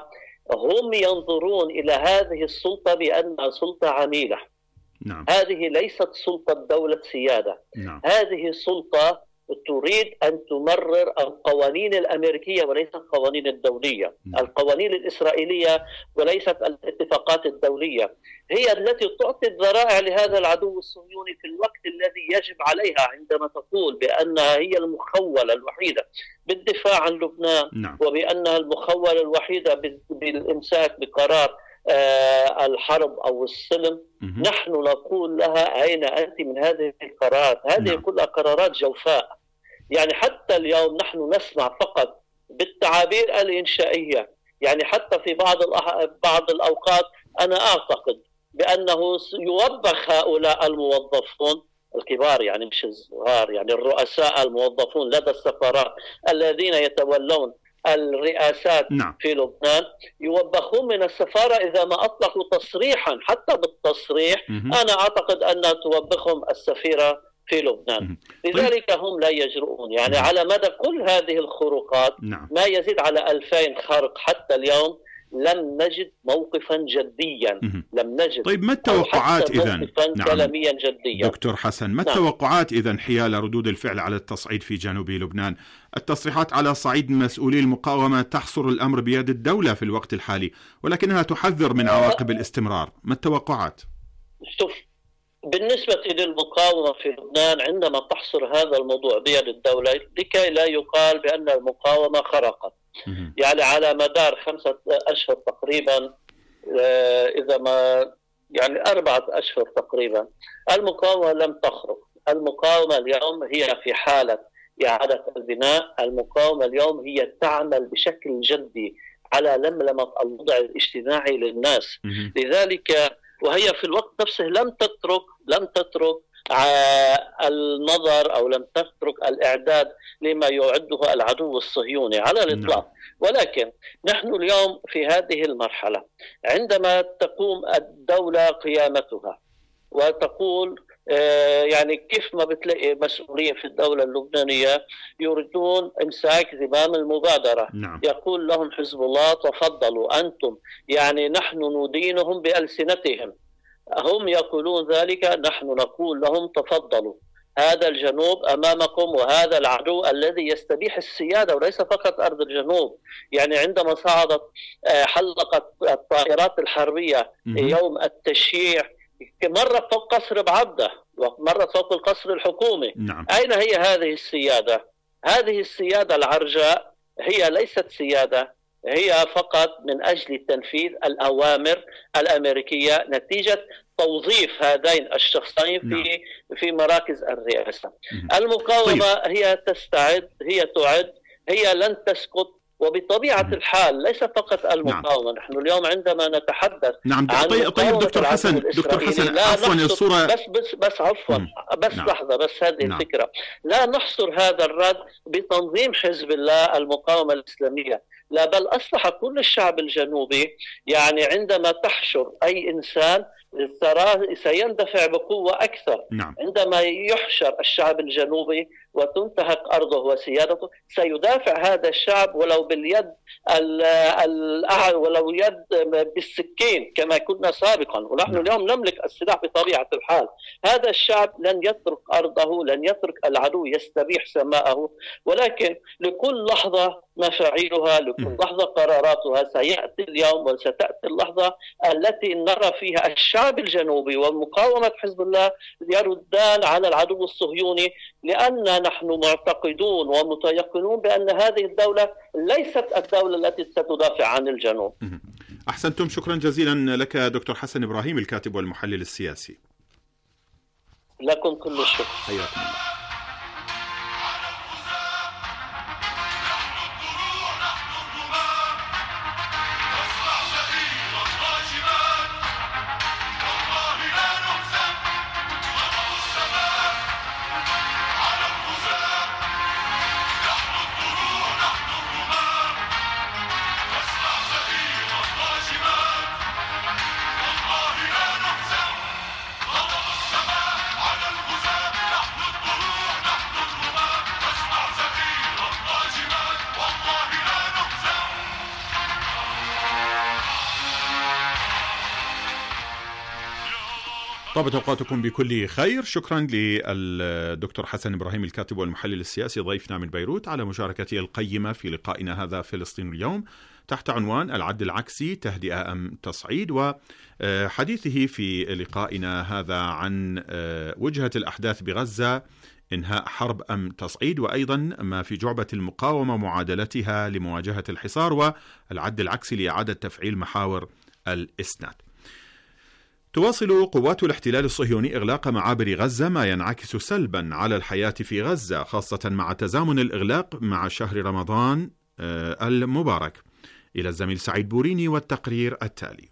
هم ينظرون إلى هذه السلطة بأنها سلطة عميلة. نعم. هذه ليست سلطة دولة سيادة. نعم. هذه سلطة تريد أن تمرر القوانين الأمريكية وليست القوانين الدولية. نعم. القوانين الإسرائيلية وليست الاتفاقات الدولية هي التي تعطي الذرائع لهذا العدو الصهيوني في الوقت الذي يجب عليها، عندما تقول بأنها هي المخولة الوحيدة بالدفاع عن لبنان. نعم. وبأنها المخولة الوحيدة بالإمساك بقرار آه الحرب أو السلم. مه. نحن نقول لها أين أنت من هذه القرارات؟ هذه نعم. كلها قرارات جوفاء. يعني حتى اليوم نحن نسمع فقط بالتعابير الإنشائية. يعني حتى في بعض بعض الأوقات أنا أعتقد بأنه يوبخ هؤلاء الموظفون الكبار، يعني مش الصغار، يعني الرؤساء الموظفون لدى السفارات الذين يتولون الرئاسات. نعم. في لبنان يوبخون من السفارة إذا ما أطلقوا تصريحا، حتى بالتصريح. مه. أنا أعتقد أن توبخهم السفيرة في لبنان. لذلك هم لا يجرؤون. يعني مه. على مدى كل هذه الخروقات. نعم. ما يزيد على ألفين خرق حتى اليوم لم نجد موقفا جديا. مه. لم نجد. طيب ما التوقعات إذن؟ نعم. كلاميا جديا. دكتور حسن، ما نعم. التوقعات إذن حيال ردود الفعل على التصعيد في جنوب لبنان؟ التصريحات على صعيد مسؤولي المقاومة تحصر الأمر بيد الدولة في الوقت الحالي، ولكنها تحذر من عواقب الاستمرار. ما التوقعات؟ شوف، بالنسبة للمقاومة في لبنان عندما تحصر هذا الموضوع بيد الدولة لكي لا يقال بأن المقاومة خرقت. يعني على مدار خمسة أشهر تقريبا، إذا ما يعني أربعة أشهر تقريبا، المقاومة لم تخرق. المقاومة اليوم هي في حالة إعادة البناء. المقاومة اليوم هي تعمل بشكل جدي على لملمة الوضع الاجتماعي للناس. لذلك وهي في الوقت نفسه لم تترك لم تترك النظر أو لم تترك الإعداد لما يعده العدو الصهيوني على الإطلاق. ولكن نحن اليوم في هذه المرحلة عندما تقوم الدولة قيامتها وتقول آه يعني كيف ما بتلاقي مسؤولين في الدولة اللبنانية يريدون إمساك زمام المبادرة. نعم. يقول لهم حزب الله تفضلوا أنتم، يعني نحن ندينهم بألسنتهم، هم يقولون ذلك، نحن نقول لهم تفضلوا، هذا الجنوب أمامكم وهذا العدو الذي يستبيح السيادة وليس فقط أرض الجنوب. يعني عندما صعدت حلقت الطائرات الحربية يوم التشييع مرة فوق قصر بعبدة ومرة فوق القصر الحكومي. نعم. أين هي هذه السيادة؟ هذه السيادة العرجاء هي ليست سيادة، هي فقط من أجل تنفيذ الأوامر الأمريكية نتيجة توظيف هذين الشخصين في نعم. في مراكز الرئاسة. المقاومة طيب. هي تستعد، هي تعد، هي لن تسقط. وبطبيعة مم. الحال ليس فقط المقاومة. نعم. نحن اليوم عندما نتحدث نعم. عن طيب, طيب دكتور حسن دكتور حسن عفوا الصورة بس بس بس عفوا بس نعم. لحظة بس هذه نعم. الفكرة. لا نحصر هذا الرد بتنظيم حزب الله المقاومة الإسلامية، لا بل أصبح كل الشعب الجنوبي يعني عندما تحشر أي إنسان تراه سيندفع بقوة أكثر. نعم. عندما يحشر الشعب الجنوبي وتنتهك أرضه وسيادته سيدافع هذا الشعب ولو باليد الأعلى ولو يد بالسكين كما كنا سابقا، ونحن نعم. اليوم نملك السلاح بطبيعة الحال. هذا الشعب لن يترك أرضه، لن يترك العدو يستبيح سماءه، ولكن لكل لحظة مفاعيلها، لكل لحظة قراراتها. سيأتي اليوم وستأتي اللحظة التي نرى فيها الشعب الجنوبي ومقاومة حزب الله يردان على العدو الصهيوني، لأن نحن معتقدون ومتيقنون بأن هذه الدولة ليست الدولة التي ستدافع عن الجنوب. أحسنتم، شكرا جزيلا لك دكتور حسن إبراهيم الكاتب والمحلل السياسي. لكم كل الشكر. حياكم الله. على الغزاة نحن الطروح طابت أوقاتكم بكل خير. شكرا للدكتور حسن إبراهيم الكاتب والمحلل السياسي ضيفنا من بيروت على مشاركته القيمة في لقائنا هذا فلسطين اليوم تحت عنوان العد العكسي تهدئة أم تصعيد، وحديثه في لقائنا هذا عن وجهة الأحداث بغزة، إنهاء حرب أم تصعيد، وأيضا ما في جعبة المقاومة معادلتها لمواجهة الحصار، والعد العكسي لإعادة تفعيل محاور الإسناد. تواصل قوات الاحتلال الصهيوني إغلاق معابر غزة، ما ينعكس سلبا على الحياة في غزة، خاصة مع تزامن الإغلاق مع شهر رمضان المبارك. إلى الزميل سعيد بوريني والتقرير التالي.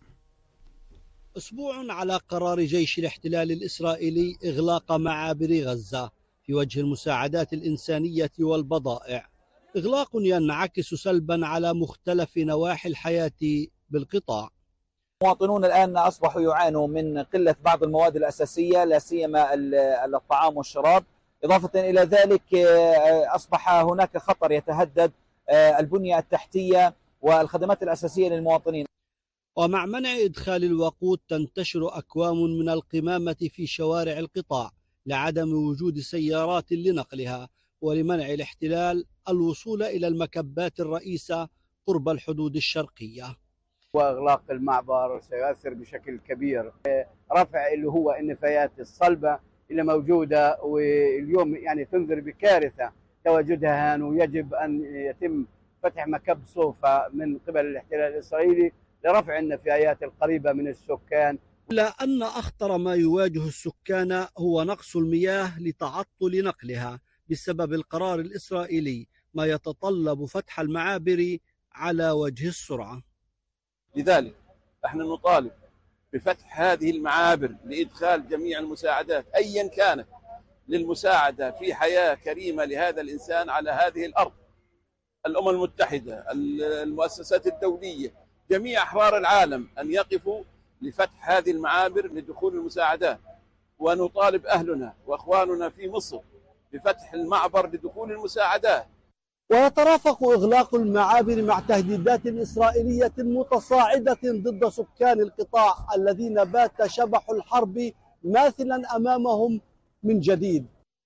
أسبوع على قرار جيش الاحتلال الإسرائيلي إغلاق معابر غزة في وجه المساعدات الإنسانية والبضائع، إغلاق ينعكس سلبا على مختلف نواحي الحياة بالقطاع. المواطنون الآن أصبحوا يعانوا من قلة بعض المواد الأساسية، لا سيما الطعام والشراب. إضافة إلى ذلك أصبح هناك خطر يتهدد البنية التحتية والخدمات الأساسية للمواطنين. ومع منع إدخال الوقود تنتشر أكوام من القمامة في شوارع القطاع لعدم وجود سيارات لنقلها، ولمنع الاحتلال الوصول إلى المكبات الرئيسة قرب الحدود الشرقية. وإغلاق المعبر سيؤثر بشكل كبير، رفع اللي هو النفايات الصلبة اللي موجودة، واليوم يعني تنذر بكارثة تواجدها هان، ويجب أن يتم فتح مكب صوفة من قبل الاحتلال الإسرائيلي لرفع النفايات القريبة من السكان. إلا أن أخطر ما يواجه السكان هو نقص المياه لتعطل نقلها بسبب القرار الإسرائيلي، ما يتطلب فتح المعابر على وجه السرعة. لذلك نحن نطالب بفتح هذه المعابر لإدخال جميع المساعدات أيا كانت للمساعدة في حياة كريمة لهذا الإنسان على هذه الأرض. الأمم المتحدة، المؤسسات الدولية، جميع أحرار العالم أن يقفوا لفتح هذه المعابر لدخول المساعدات، ونطالب أهلنا وأخواننا في مصر بفتح المعبر لدخول المساعدات. ويترافق إغلاق المعابر مع تهديدات إسرائيلية متصاعدة ضد سكان القطاع الذين بات شبح الحرب ماثلا أمامهم من جديد.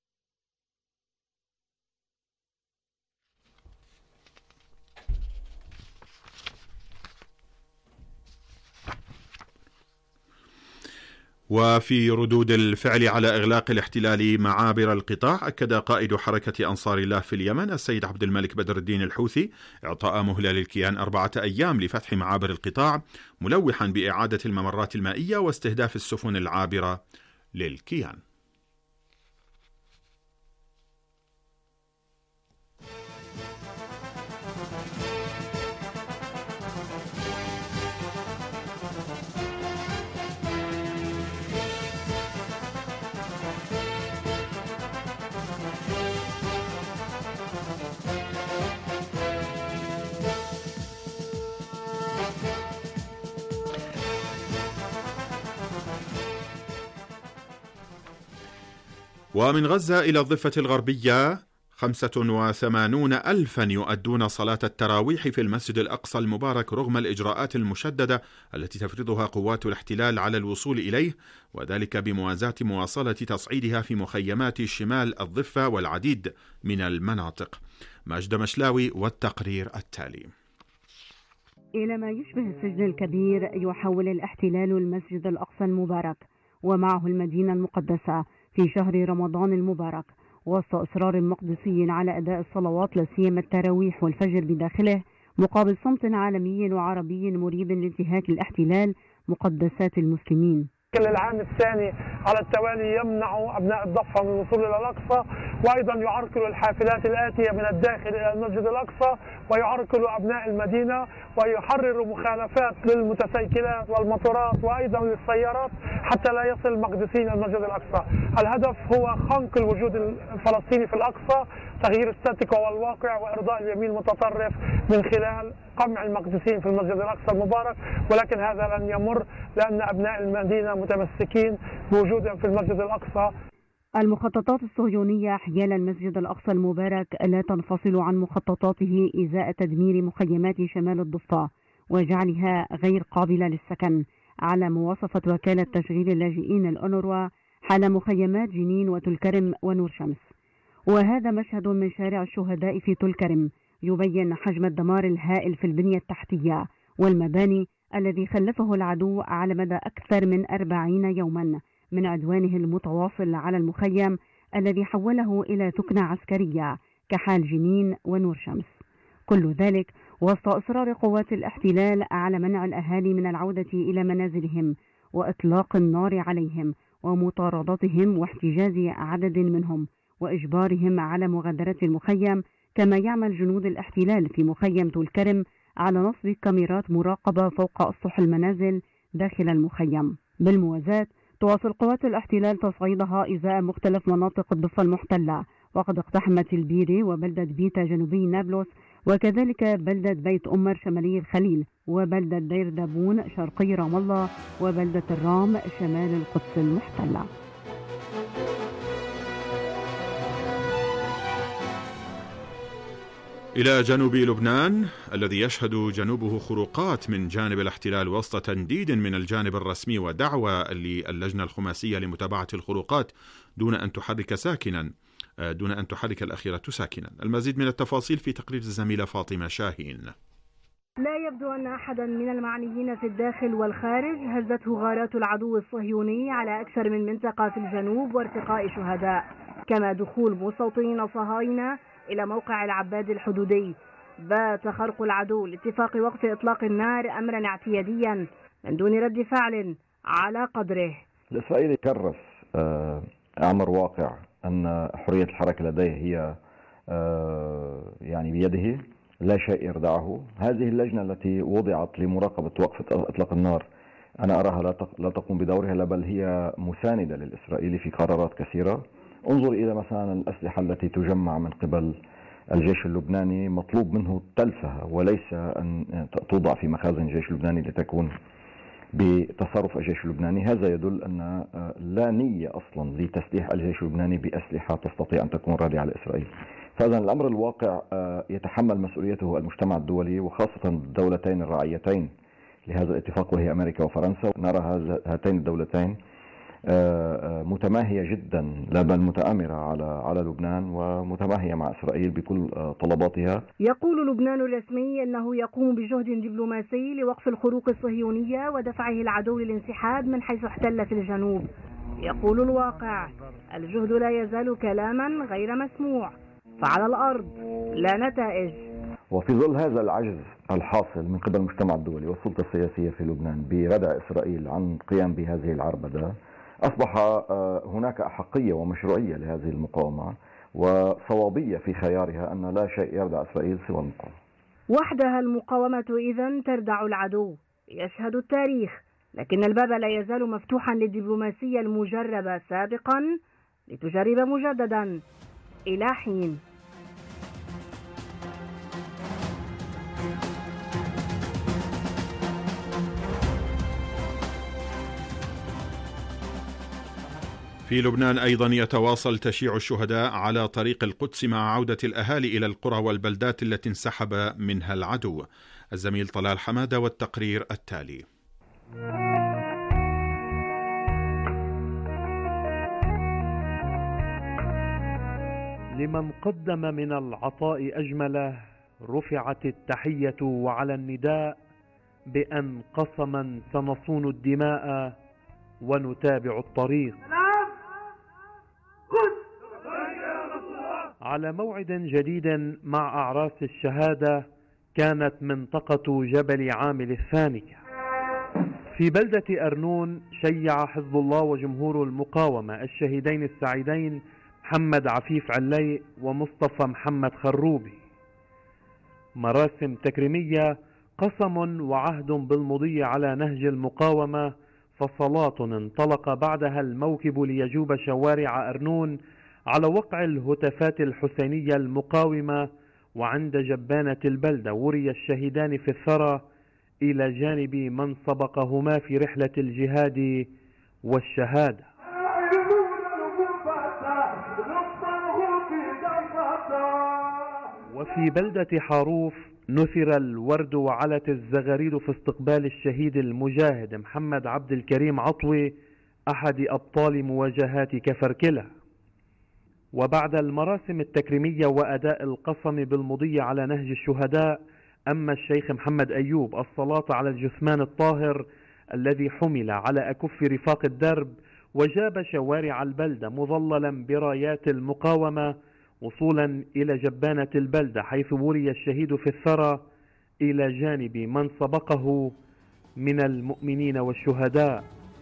وفي ردود الفعل على إغلاق الاحتلال معابر القطاع، أكد قائد حركة أنصار الله في اليمن السيد عبد الملك بدر الدين الحوثي إعطاء مهلة للكيان أربعة أيام لفتح معابر القطاع، ملوحا بإعادة الممرات المائية واستهداف السفن العابرة للكيان. ومن غزة إلى الضفة الغربية، خمسة وثمانون ألفا يؤدون صلاة التراويح في المسجد الأقصى المبارك رغم الإجراءات المشددة التي تفرضها قوات الاحتلال على الوصول إليه، وذلك بموازاة مواصلة تصعيدها في مخيمات شمال الضفة والعديد من المناطق. ماجد مشلاوي والتقرير التالي. إلى ما يشبه السجن الكبير يحول الاحتلال المسجد الأقصى المبارك ومعه المدينة المقدسة في شهر رمضان المبارك، وسط إصرار المقدسيين على أداء الصلوات لا سيما التراويح والفجر بداخله، مقابل صمت عالمي وعربي مريب لانتهاك الاحتلال مقدسات المسلمين. العام الثاني على التوالي يمنع أبناء الضفة من الوصول إلى الأقصى، وأيضا يعرقل الحافلات الآتية من الداخل إلى المسجد الأقصى، ويعرقل أبناء المدينة، ويحرر مخالفات للمتسيكلات والمطارات وأيضا للسيارات حتى لا يصل المقدسين إلى المسجد الأقصى. الهدف هو خنق الوجود الفلسطيني في الأقصى، تغيير الستاتيكا والواقع وإرضاء اليمين المتطرف من خلال قمع المقدسين في المسجد الأقصى المبارك، ولكن هذا لن يمر لأن أبناء المدينة متمسكين بوجودهم في المسجد الأقصى. المخططات الصهيونية حيال المسجد الأقصى المبارك لا تنفصل عن مخططاته إزاء تدمير مخيمات شمال الضفة وجعلها غير قابلة للسكن، على مواصفة وكالة تشغيل اللاجئين الأونروا حال مخيمات جنين وتلكرم ونور شمس. وهذا مشهد من شارع الشهداء في تلكرم يبين حجم الدمار الهائل في البنية التحتية والمباني الذي خلفه العدو على مدى أكثر من أربعين يوما من عدوانه المتواصل على المخيم الذي حوله إلى ثكنة عسكرية كحال جنين ونور شمس. كل ذلك وسط إصرار قوات الاحتلال على منع الأهالي من العودة إلى منازلهم وإطلاق النار عليهم ومطاردتهم واحتجاز عدد منهم وإجبارهم على مغادرة المخيم، كما يعمل جنود الاحتلال في مخيم تلكرم على نصب كاميرات مراقبة فوق أسطح المنازل داخل المخيم. بالموازاة تواصل قوات الاحتلال تصعيدها إزاء مختلف مناطق الضفة المحتلة، وقد اقتحمت البيري وبلدة بيتا جنوبي نابلس، وكذلك بلدة بيت أمر شمالي الخليل، وبلدة دير دابون شرقي رام الله، وبلدة الرام شمال القدس المحتلة. إلى جنوب لبنان الذي يشهد جنوبه خروقات من جانب الاحتلال وسط تنديد من الجانب الرسمي ودعوة للجنة الخماسية لمتابعة الخروقات دون أن تحرك ساكنا دون أن تحرك الأخيرة ساكنا. المزيد من التفاصيل في تقرير الزميلة فاطمة شاهين. لا يبدو أن أحدا من المعنيين في الداخل والخارج هزته غارات العدو الصهيوني على أكثر من منطقة في الجنوب وارتقاء شهداء، كما دخول مستوطنين صهاينة إلى موقع العباد الحدودي. بات خرق العدو لاتفاق وقف إطلاق النار أمرا اعتياديا من دون رد فعل على قدره. الإسرائيلي كرس أمر واقع أن حرية الحركة لديه هي يعني بيده، لا شيء يردعه. هذه اللجنة التي وضعت لمراقبة وقف إطلاق النار أنا أراها لا تقوم بدورها، بل هي مساندة للإسرائيلي في قرارات كثيرة. انظر إلى مثلا الأسلحة التي تجمع من قبل الجيش اللبناني، مطلوب منه تلفها وليس أن توضع في مخازن الجيش اللبناني لتكون بتصرف الجيش اللبناني. هذا يدل أن لا نية أصلا لتسليح الجيش اللبناني بأسلحة تستطيع أن تكون رادعة على إسرائيل. فإذا الأمر الواقع يتحمل مسؤوليته المجتمع الدولي وخاصة الدولتين الرعيتين لهذا الاتفاق وهي أمريكا وفرنسا. نرى هاتين الدولتين متماهية جدا، لا بل متآمرة على على لبنان ومتماهية مع إسرائيل بكل طلباتها. يقول لبنان الرسمي أنه يقوم بجهد دبلوماسي لوقف الخروق الصهيونية ودفعه العدو للانسحاب من حيث احتل في الجنوب. يقول الواقع الجهد لا يزال كلاما غير مسموع، فعلى الأرض لا نتائج. وفي ظل هذا العجز الحاصل من قبل المجتمع الدولي والسلطة السياسية في لبنان بردع إسرائيل عن القيام بهذه العربدة، أصبح هناك أحقية ومشروعية لهذه المقاومة وصوابية في خيارها أن لا شيء يردع إسرائيل سوى المقاومة. وحدها المقاومة إذن تردع العدو، يشهد التاريخ، لكن الباب لا يزال مفتوحا للدبلوماسية المجربة سابقا لتجرب مجددا إلى حين. في لبنان أيضا يتواصل تشييع الشهداء على طريق القدس مع عودة الأهالي إلى القرى والبلدات التي انسحب منها العدو. الزميل طلال حمادة والتقرير التالي. لمن قدم من العطاء أجمله رفعت التحية وعلى النداء بأن قسما سنصون الدماء ونتابع الطريق. على موعد جديد مع أعراس الشهادة كانت منطقة جبل عامل الثانية. في بلدة أرنون شيع حزب الله وجمهور المقاومة الشهيدين السعيدين محمد عفيف علي ومصطفى محمد خروبي. مراسم تكريمية، قسم وعهد بالمضي على نهج المقاومة، فصلاة انطلق بعدها الموكب ليجوب شوارع أرنون على وقع الهتافات الحسينية المقاومة. وعند جبانة البلدة وري الشهيدان في الثرى إلى جانب من سبقهما في رحلة الجهاد والشهادة. وفي بلدة حاروف نثر الورد وعلت الزغاريد في استقبال الشهيد المجاهد محمد عبد الكريم عطوي أحد أبطال مواجهات كفركلة. وبعد المراسم التكريمية وأداء القسم بالمضي على نهج الشهداء، أما الشيخ محمد أيوب الصلاة على الجثمان الطاهر الذي حمل على أكف رفاق الدرب وجاب شوارع البلدة مظللا برايات المقاومة وصولا إلى جبانة البلدة حيث ولي الشهيد في الثرى إلى جانب من سبقه من المؤمنين والشهداء.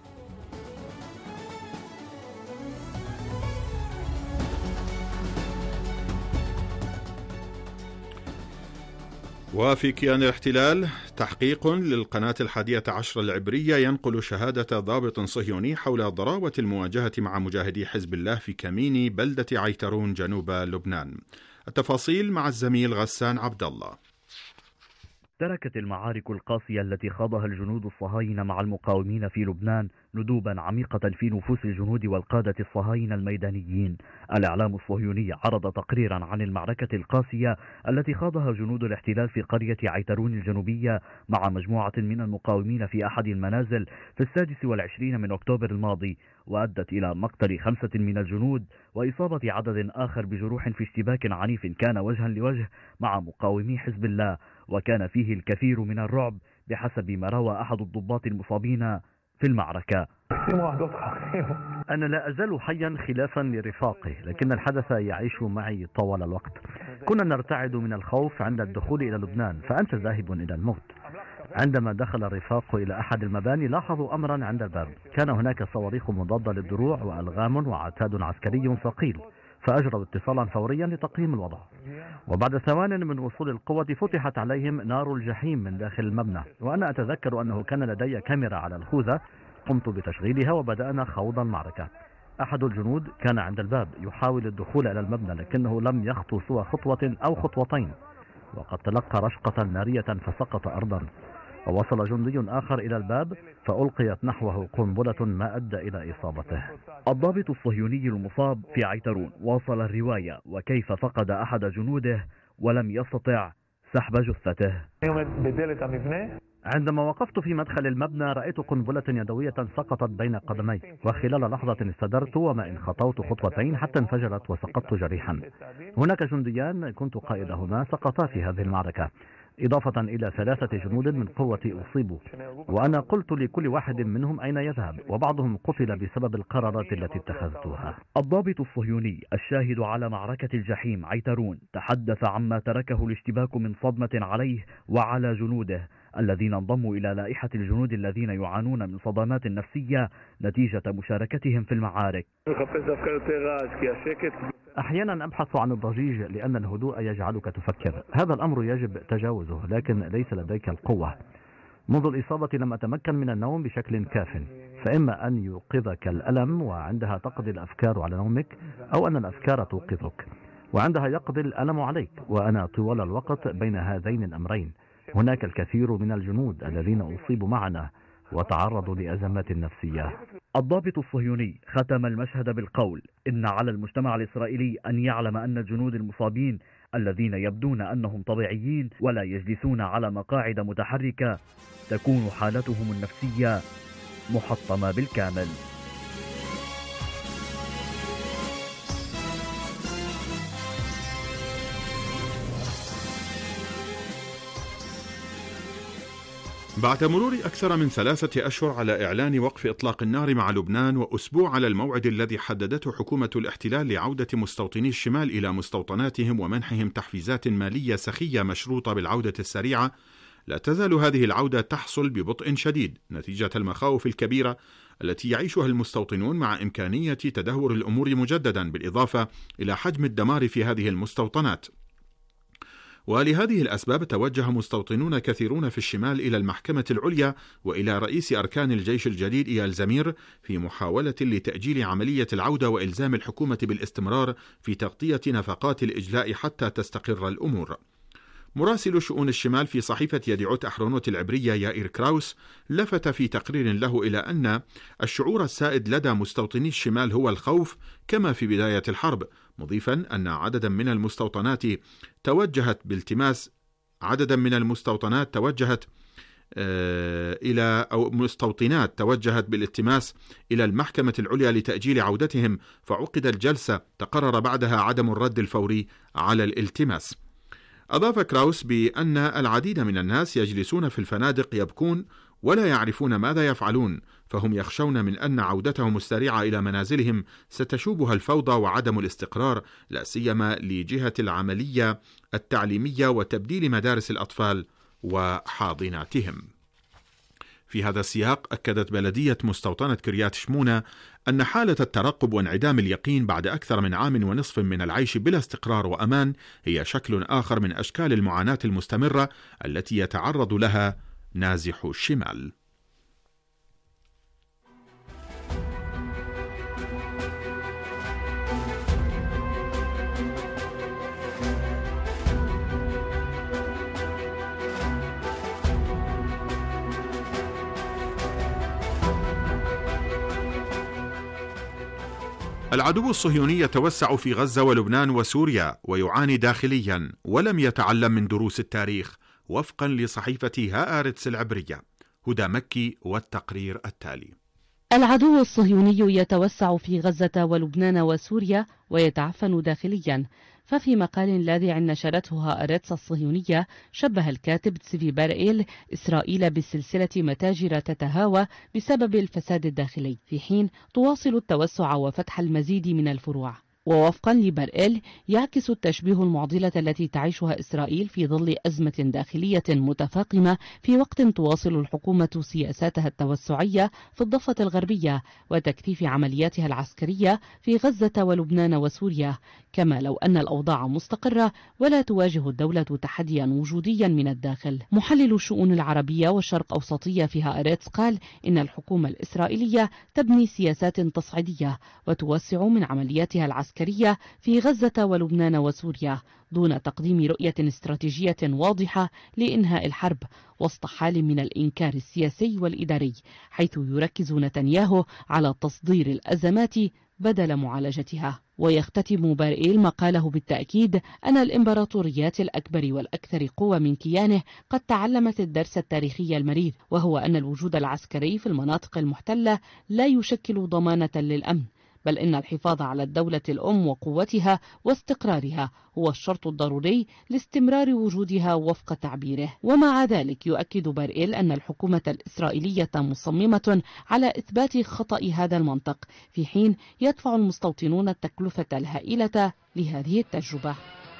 وفي كيان الاحتلال تحقيق للقناة الحادية عشر العبرية ينقل شهادة ضابط صهيوني حول ضراوة المواجهة مع مجاهدي حزب الله في كمين بلدة عيترون جنوب لبنان. التفاصيل مع الزميل غسان عبد الله. تركت المعارك القاسية التي خاضها الجنود الصهاينة مع المقاومين في لبنان ندوبا عميقة في نفوس الجنود والقادة الصهاينة الميدانيين. الإعلام الصهيوني عرض تقريرا عن المعركة القاسية التي خاضها جنود الاحتلال في قرية عيترون الجنوبية مع مجموعة من المقاومين في أحد المنازل في السادس والعشرين من أكتوبر الماضي، وأدت إلى مقتل خمسة من الجنود وإصابة عدد آخر بجروح في اشتباك عنيف كان وجها لوجه مع مقاومي حزب الله، وكان فيه الكثير من الرعب بحسب ما روى أحد الضباط المصابين في المعركة. أنا لا أزال حيا خلافا لرفاقي، لكن الحدث يعيش معي طوال الوقت. كنا نرتعد من الخوف عند الدخول إلى لبنان، فأنت ذاهب إلى الموت. عندما دخل الرفاق إلى أحد المباني لاحظوا أمرا عند الباب، كان هناك صواريخ مضادة للدروع وألغام وعتاد عسكري ثقيل، فأجروا اتصالا فوريا لتقييم الوضع. وبعد ثوان من وصول القوة فتحت عليهم نار الجحيم من داخل المبنى، وأنا أتذكر أنه كان لدي كاميرا على الخوذة قمت بتشغيلها وبدأنا خوض المعركة. أحد الجنود كان عند الباب يحاول الدخول إلى المبنى لكنه لم يخطو سوى خطوة أو خطوتين وقد تلقى رشقة نارية فسقط أرضا. ووصل جندي آخر إلى الباب فألقيت نحوه قنبلة ما أدى إلى إصابته. الضابط الصهيوني المصاب في عيترون واصل الرواية وكيف فقد أحد جنوده ولم يستطع سحب جثته. عندما وقفت في مدخل المبنى رأيت قنبلة يدوية سقطت بين قدمي، وخلال لحظة استدرت وما إن خطوت خطوتين حتى انفجرت وسقطت جريحا. هناك جنديان كنت قائدهما سقطا في هذه المعركة، إضافة إلى ثلاثة جنود من قوتي أصيبوا، وأنا قلت لكل واحد منهم أين يذهب، وبعضهم قتل بسبب القرارات التي اتخذتها. الضابط الصهيوني الشاهد على معركة الجحيم عيترون تحدث عما تركه الاشتباك من صدمة عليه وعلى جنوده الذين انضموا إلى لائحة الجنود الذين يعانون من صدمات نفسية نتيجة مشاركتهم في المعارك. أحيانا أبحث عن الضجيج لأن الهدوء يجعلك تفكر، هذا الأمر يجب تجاوزه لكن ليس لديك القوة. منذ الإصابة لم أتمكن من النوم بشكل كاف، فإما أن يوقظك الألم وعندها تقضي الأفكار على نومك، أو أن الأفكار توقظك وعندها يقضي الألم عليك، وأنا طوال الوقت بين هذين الأمرين. هناك الكثير من الجنود الذين أصيبوا معنا وتعرضوا لأزمات نفسية. الضابط الصهيوني ختم المشهد بالقول: إن على المجتمع الإسرائيلي أن يعلم أن الجنود المصابين الذين يبدون أنهم طبيعيين ولا يجلسون على مقاعد متحركة تكون حالتهم النفسية محطمة بالكامل. بعد مرور أكثر من ثلاثة أشهر على إعلان وقف إطلاق النار مع لبنان وأسبوع على الموعد الذي حددته حكومة الاحتلال لعودة مستوطني الشمال إلى مستوطناتهم ومنحهم تحفيزات مالية سخية مشروطة بالعودة السريعة، لا تزال هذه العودة تحصل ببطء شديد نتيجة المخاوف الكبيرة التي يعيشها المستوطنون مع إمكانية تدهور الأمور مجددا، بالإضافة إلى حجم الدمار في هذه المستوطنات. ولهذه الأسباب توجه مستوطنون كثيرون في الشمال إلى المحكمة العليا وإلى رئيس أركان الجيش الجديد إيال زمير في محاولة لتأجيل عملية العودة وإلزام الحكومة بالاستمرار في تغطية نفقات الإجلاء حتى تستقر الأمور. مراسل شؤون الشمال في صحيفة يدعوت أحرونوت العبرية يائير كراوس لفت في تقرير له إلى أن الشعور السائد لدى مستوطني الشمال هو الخوف كما في بداية الحرب، مضيفا أن عددا من المستوطنات توجهت بالتماس عددا من المستوطنات توجهت إلى أو مستوطنات توجهت بالالتماس إلى المحكمة العليا لتأجيل عودتهم، فعقد الجلسة تقرر بعدها عدم الرد الفوري على الالتماس. أضاف كراوس بأن العديد من الناس يجلسون في الفنادق يبكون ولا يعرفون ماذا يفعلون، فهم يخشون من أن عودتهم السريعة إلى منازلهم ستشوبها الفوضى وعدم الاستقرار، لا سيما لجهة العملية التعليمية وتبديل مدارس الأطفال وحاضناتهم. في هذا السياق أكدت بلدية مستوطنة كريات شمونة أن حالة الترقب وانعدام اليقين بعد أكثر من عام ونصف من العيش بلا استقرار وأمان هي شكل آخر من أشكال المعاناة المستمرة التي يتعرض لها نازح الشمال. العدو الصهيوني يتوسع في غزة ولبنان وسوريا ويعاني داخليا ولم يتعلم من دروس التاريخ، وفقا لصحيفة هآرتس العبرية. هدى مكي والتقرير التالي. العدو الصهيوني يتوسع في غزة ولبنان وسوريا ويتعفن داخليا. ففي مقال لاذع نشرته هآرتس الصهيونية شبه الكاتب تسيفي بارئيل إسرائيل بالسلسلة متاجر تتهاوى بسبب الفساد الداخلي، في حين تواصل التوسع وفتح المزيد من الفروع. ووفقا لبارئيل يعكس التشبيه المعضلة التي تعيشها إسرائيل في ظل أزمة داخلية متفاقمة في وقت تواصل الحكومة سياساتها التوسعية في الضفة الغربية وتكثيف عملياتها العسكرية في غزة ولبنان وسوريا، كما لو أن الأوضاع مستقرة ولا تواجه الدولة تحديا وجوديا من الداخل. محلل الشؤون العربية والشرق أوسطية في هآرتس قال إن الحكومة الإسرائيلية تبني سياسات تصعيدية وتوسع من عملياتها العسكرية في غزة ولبنان وسوريا دون تقديم رؤية استراتيجية واضحة لإنهاء الحرب، وسط حال من الإنكار السياسي والإداري، حيث يركز نتنياهو على تصدير الأزمات بدل معالجتها. ويختتم بارئيل مقاله بالتأكيد أن الإمبراطوريات الأكبر والأكثر قوة من كيانه قد تعلمت الدرس التاريخي المرير، وهو أن الوجود العسكري في المناطق المحتلة لا يشكل ضمانة للأمن، بل إن الحفاظ على الدولة الأم وقوتها واستقرارها هو الشرط الضروري لاستمرار وجودها وفق تعبيره. ومع ذلك يؤكد بارئيل أن الحكومة الإسرائيلية مصممة على إثبات خطأ هذا المنطق، في حين يدفع المستوطنون التكلفة الهائلة لهذه التجربة.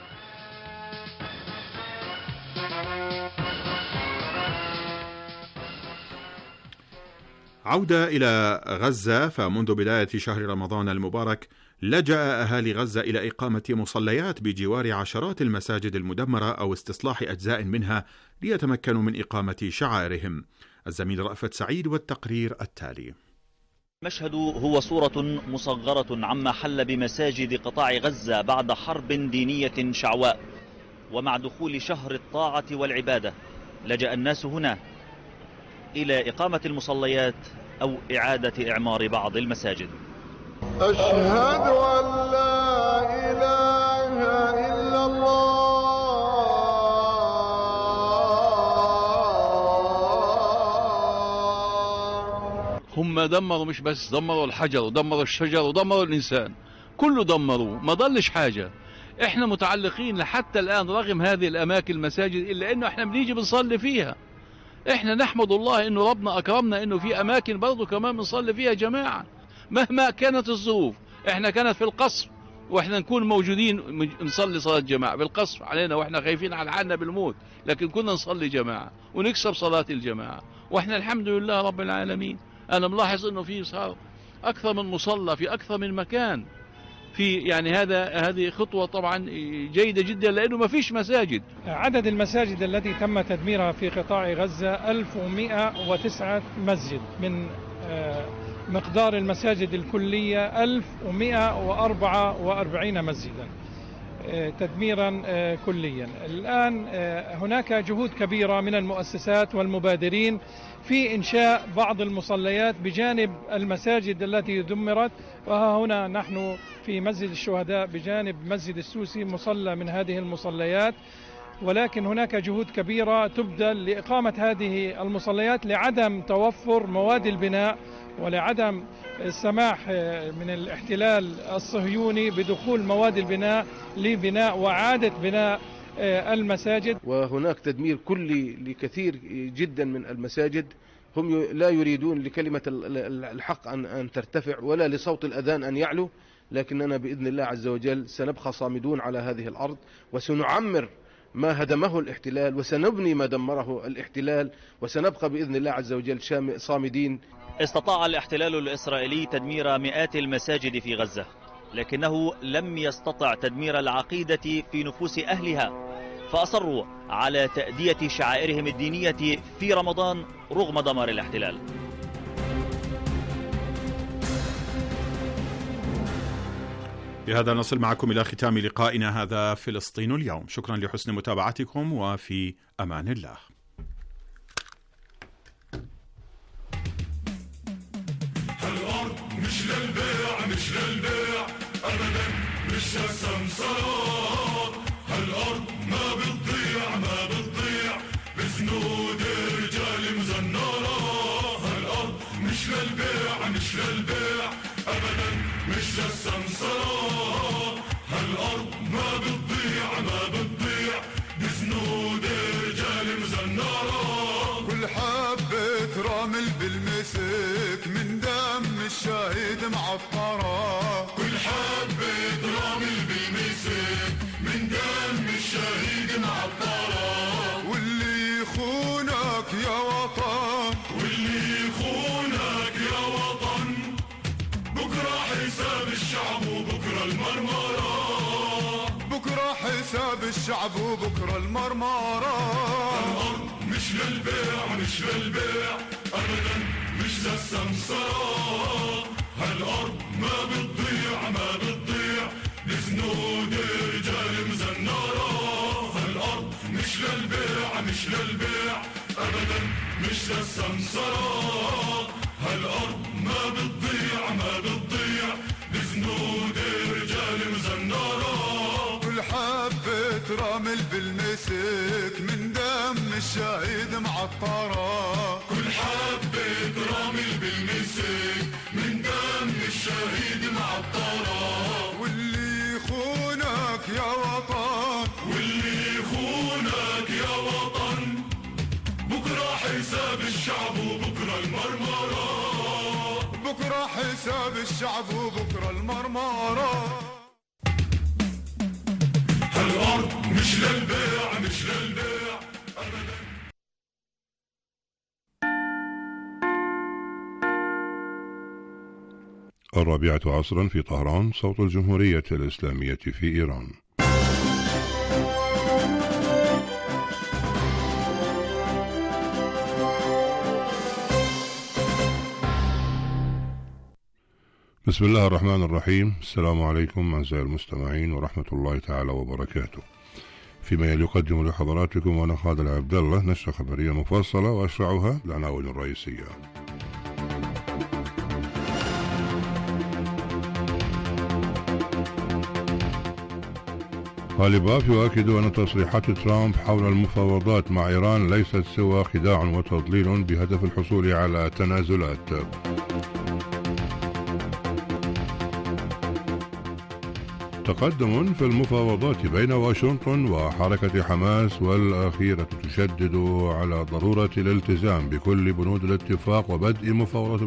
عودة إلى غزة. فمنذ بداية شهر رمضان المبارك لجأ أهالي غزة إلى إقامة مصليات بجوار عشرات المساجد المدمرة أو استصلاح أجزاء منها ليتمكنوا من إقامة شعائرهم. الزميل رأفت سعيد والتقرير التالي. المشهد هو صورة مصغرة عما حل بمساجد قطاع غزة بعد حرب دينية شعواء، ومع دخول شهر الطاعة والعبادة لجأ الناس هنا إلى إقامة المصليات أو إعادة إعمار بعض المساجد. أشهد أن لا إله إلا الله. هم دمروا، مش بس دمروا الحجر ودمروا الشجر ودمروا الإنسان، كله دمروا، ما ضلش حاجة. احنا متعلقين لحتى الآن رغم هذه الأماكن المساجد، إلا إنه احنا بنيجي بنصلي فيها. احنا نحمد الله انه ربنا اكرمنا انه في اماكن برضه كمان بنصلي فيها جماعة مهما كانت الظروف. احنا كانت في القصر واحنا نكون موجودين نصلي صلاة جماعة بالقصر علينا واحنا خايفين على حالنا بالموت، لكن كنا نصلي جماعة ونكسب صلاة الجماعة، واحنا الحمد لله رب العالمين. انا ملاحظ انه في صار اكثر من مصلى في اكثر من مكان في، يعني هذا هذه خطوة طبعا جيدة جدا لأنه ما فيش مساجد. عدد المساجد التي تم تدميرها في قطاع غزة ألف ومئة وتسعة مسجد، من مقدار المساجد الكلية ألف ومئة وأربعة وأربعين مسجدا تدميرا كليا. الآن هناك جهود كبيرة من المؤسسات والمبادرين في إنشاء بعض المصليات بجانب المساجد التي دمرت، وها هنا نحن في مسجد الشهداء بجانب مسجد السوسي مصلى من هذه المصليات، ولكن هناك جهود كبيرة تبذل لإقامة هذه المصليات لعدم توفر مواد البناء ولعدم السماح من الاحتلال الصهيوني بدخول مواد البناء لبناء وإعادة بناء المساجد. وهناك تدمير كلي لكثير جدا من المساجد. هم لا يريدون لكلمة الحق أن ترتفع ولا لصوت الأذان أن يعلو، لكننا بإذن الله عز وجل سنبقى صامدون على هذه الأرض، وسنعمر ما هدمه الاحتلال وسنبني ما دمره الاحتلال، وسنبقى بإذن الله عز وجل صامدين. استطاع الاحتلال الإسرائيلي تدمير مئات المساجد في غزة، لكنه لم يستطع تدمير العقيدة في نفوس أهلها، فأصروا على تأدية شعائرهم الدينية في رمضان رغم دمار الاحتلال. بهذا نصل معكم إلى ختام لقائنا هذا فلسطين اليوم. شكرا لحسن متابعتكم، وفي أمان الله. هالأرض مش للبيع مش للبيع أبدا، مش للسمسار. هالأرض ما بتضيع ما بتضيع بزنود رجال مزنارة. هالأرض مش للبيع مش للبيع أبدا، مش للسمسار. هالأرض ما بتضيع ما بتضيع بزنود رجال مزنارة. كل حبة رمل بالمسك من دم الشهيد معطرة. كل حبة رمل بالمسك من دم الشهيد معطرة. واللي يخونك يا وطن، واللي يخونك يا وطن، بكرة حساب الشعب وبكرة المرمرة. بكرة حساب الشعب وبكرة المرمرة. الأرض مش للبيع مش للبيع أبدا، مش للسمسرة. هالأرض ما بتضيع ما بتضيع بزنود رجال مزنارة. هالأرض مش للبيع مش للبيع أبدا، مش للسمسرة. هالأرض ما بتضيع ما بتضيع بزنود رجال مزنارة. كل حبة رمل بالمسك من دم الشهيد معطرة. كل حبة رمل بالمسك من دم الشهيد معطرة. واللي يخونك يا وطن، واللي يخونك يا وطن، بكرة حساب الشعب وبكرة المرمرة. بكرة حساب الشعب وبكرة المرمرة. هالأرض مش للبيع مش للبيع أبدا. الرابعة عصرا في طهران، صوت الجمهورية الإسلامية في إيران. بسم الله الرحمن الرحيم. السلام عليكم أعزائي المستمعين ورحمة الله تعالى وبركاته. فيما يلي يقدم لحضراتكم وأنا خالد العبد الله نشرة خبرية مفصلة وأشرعها العناوين الرئيسية. غالباف يؤكد أن تصريحات ترامب حول المفاوضات مع إيران ليست سوى خداع وتضليل بهدف الحصول على تنازلات. تقدم في المفاوضات بين واشنطن وحركة حماس، والأخيرة تشدد على ضرورة الالتزام بكل بنود الاتفاق وبدء مفاوضات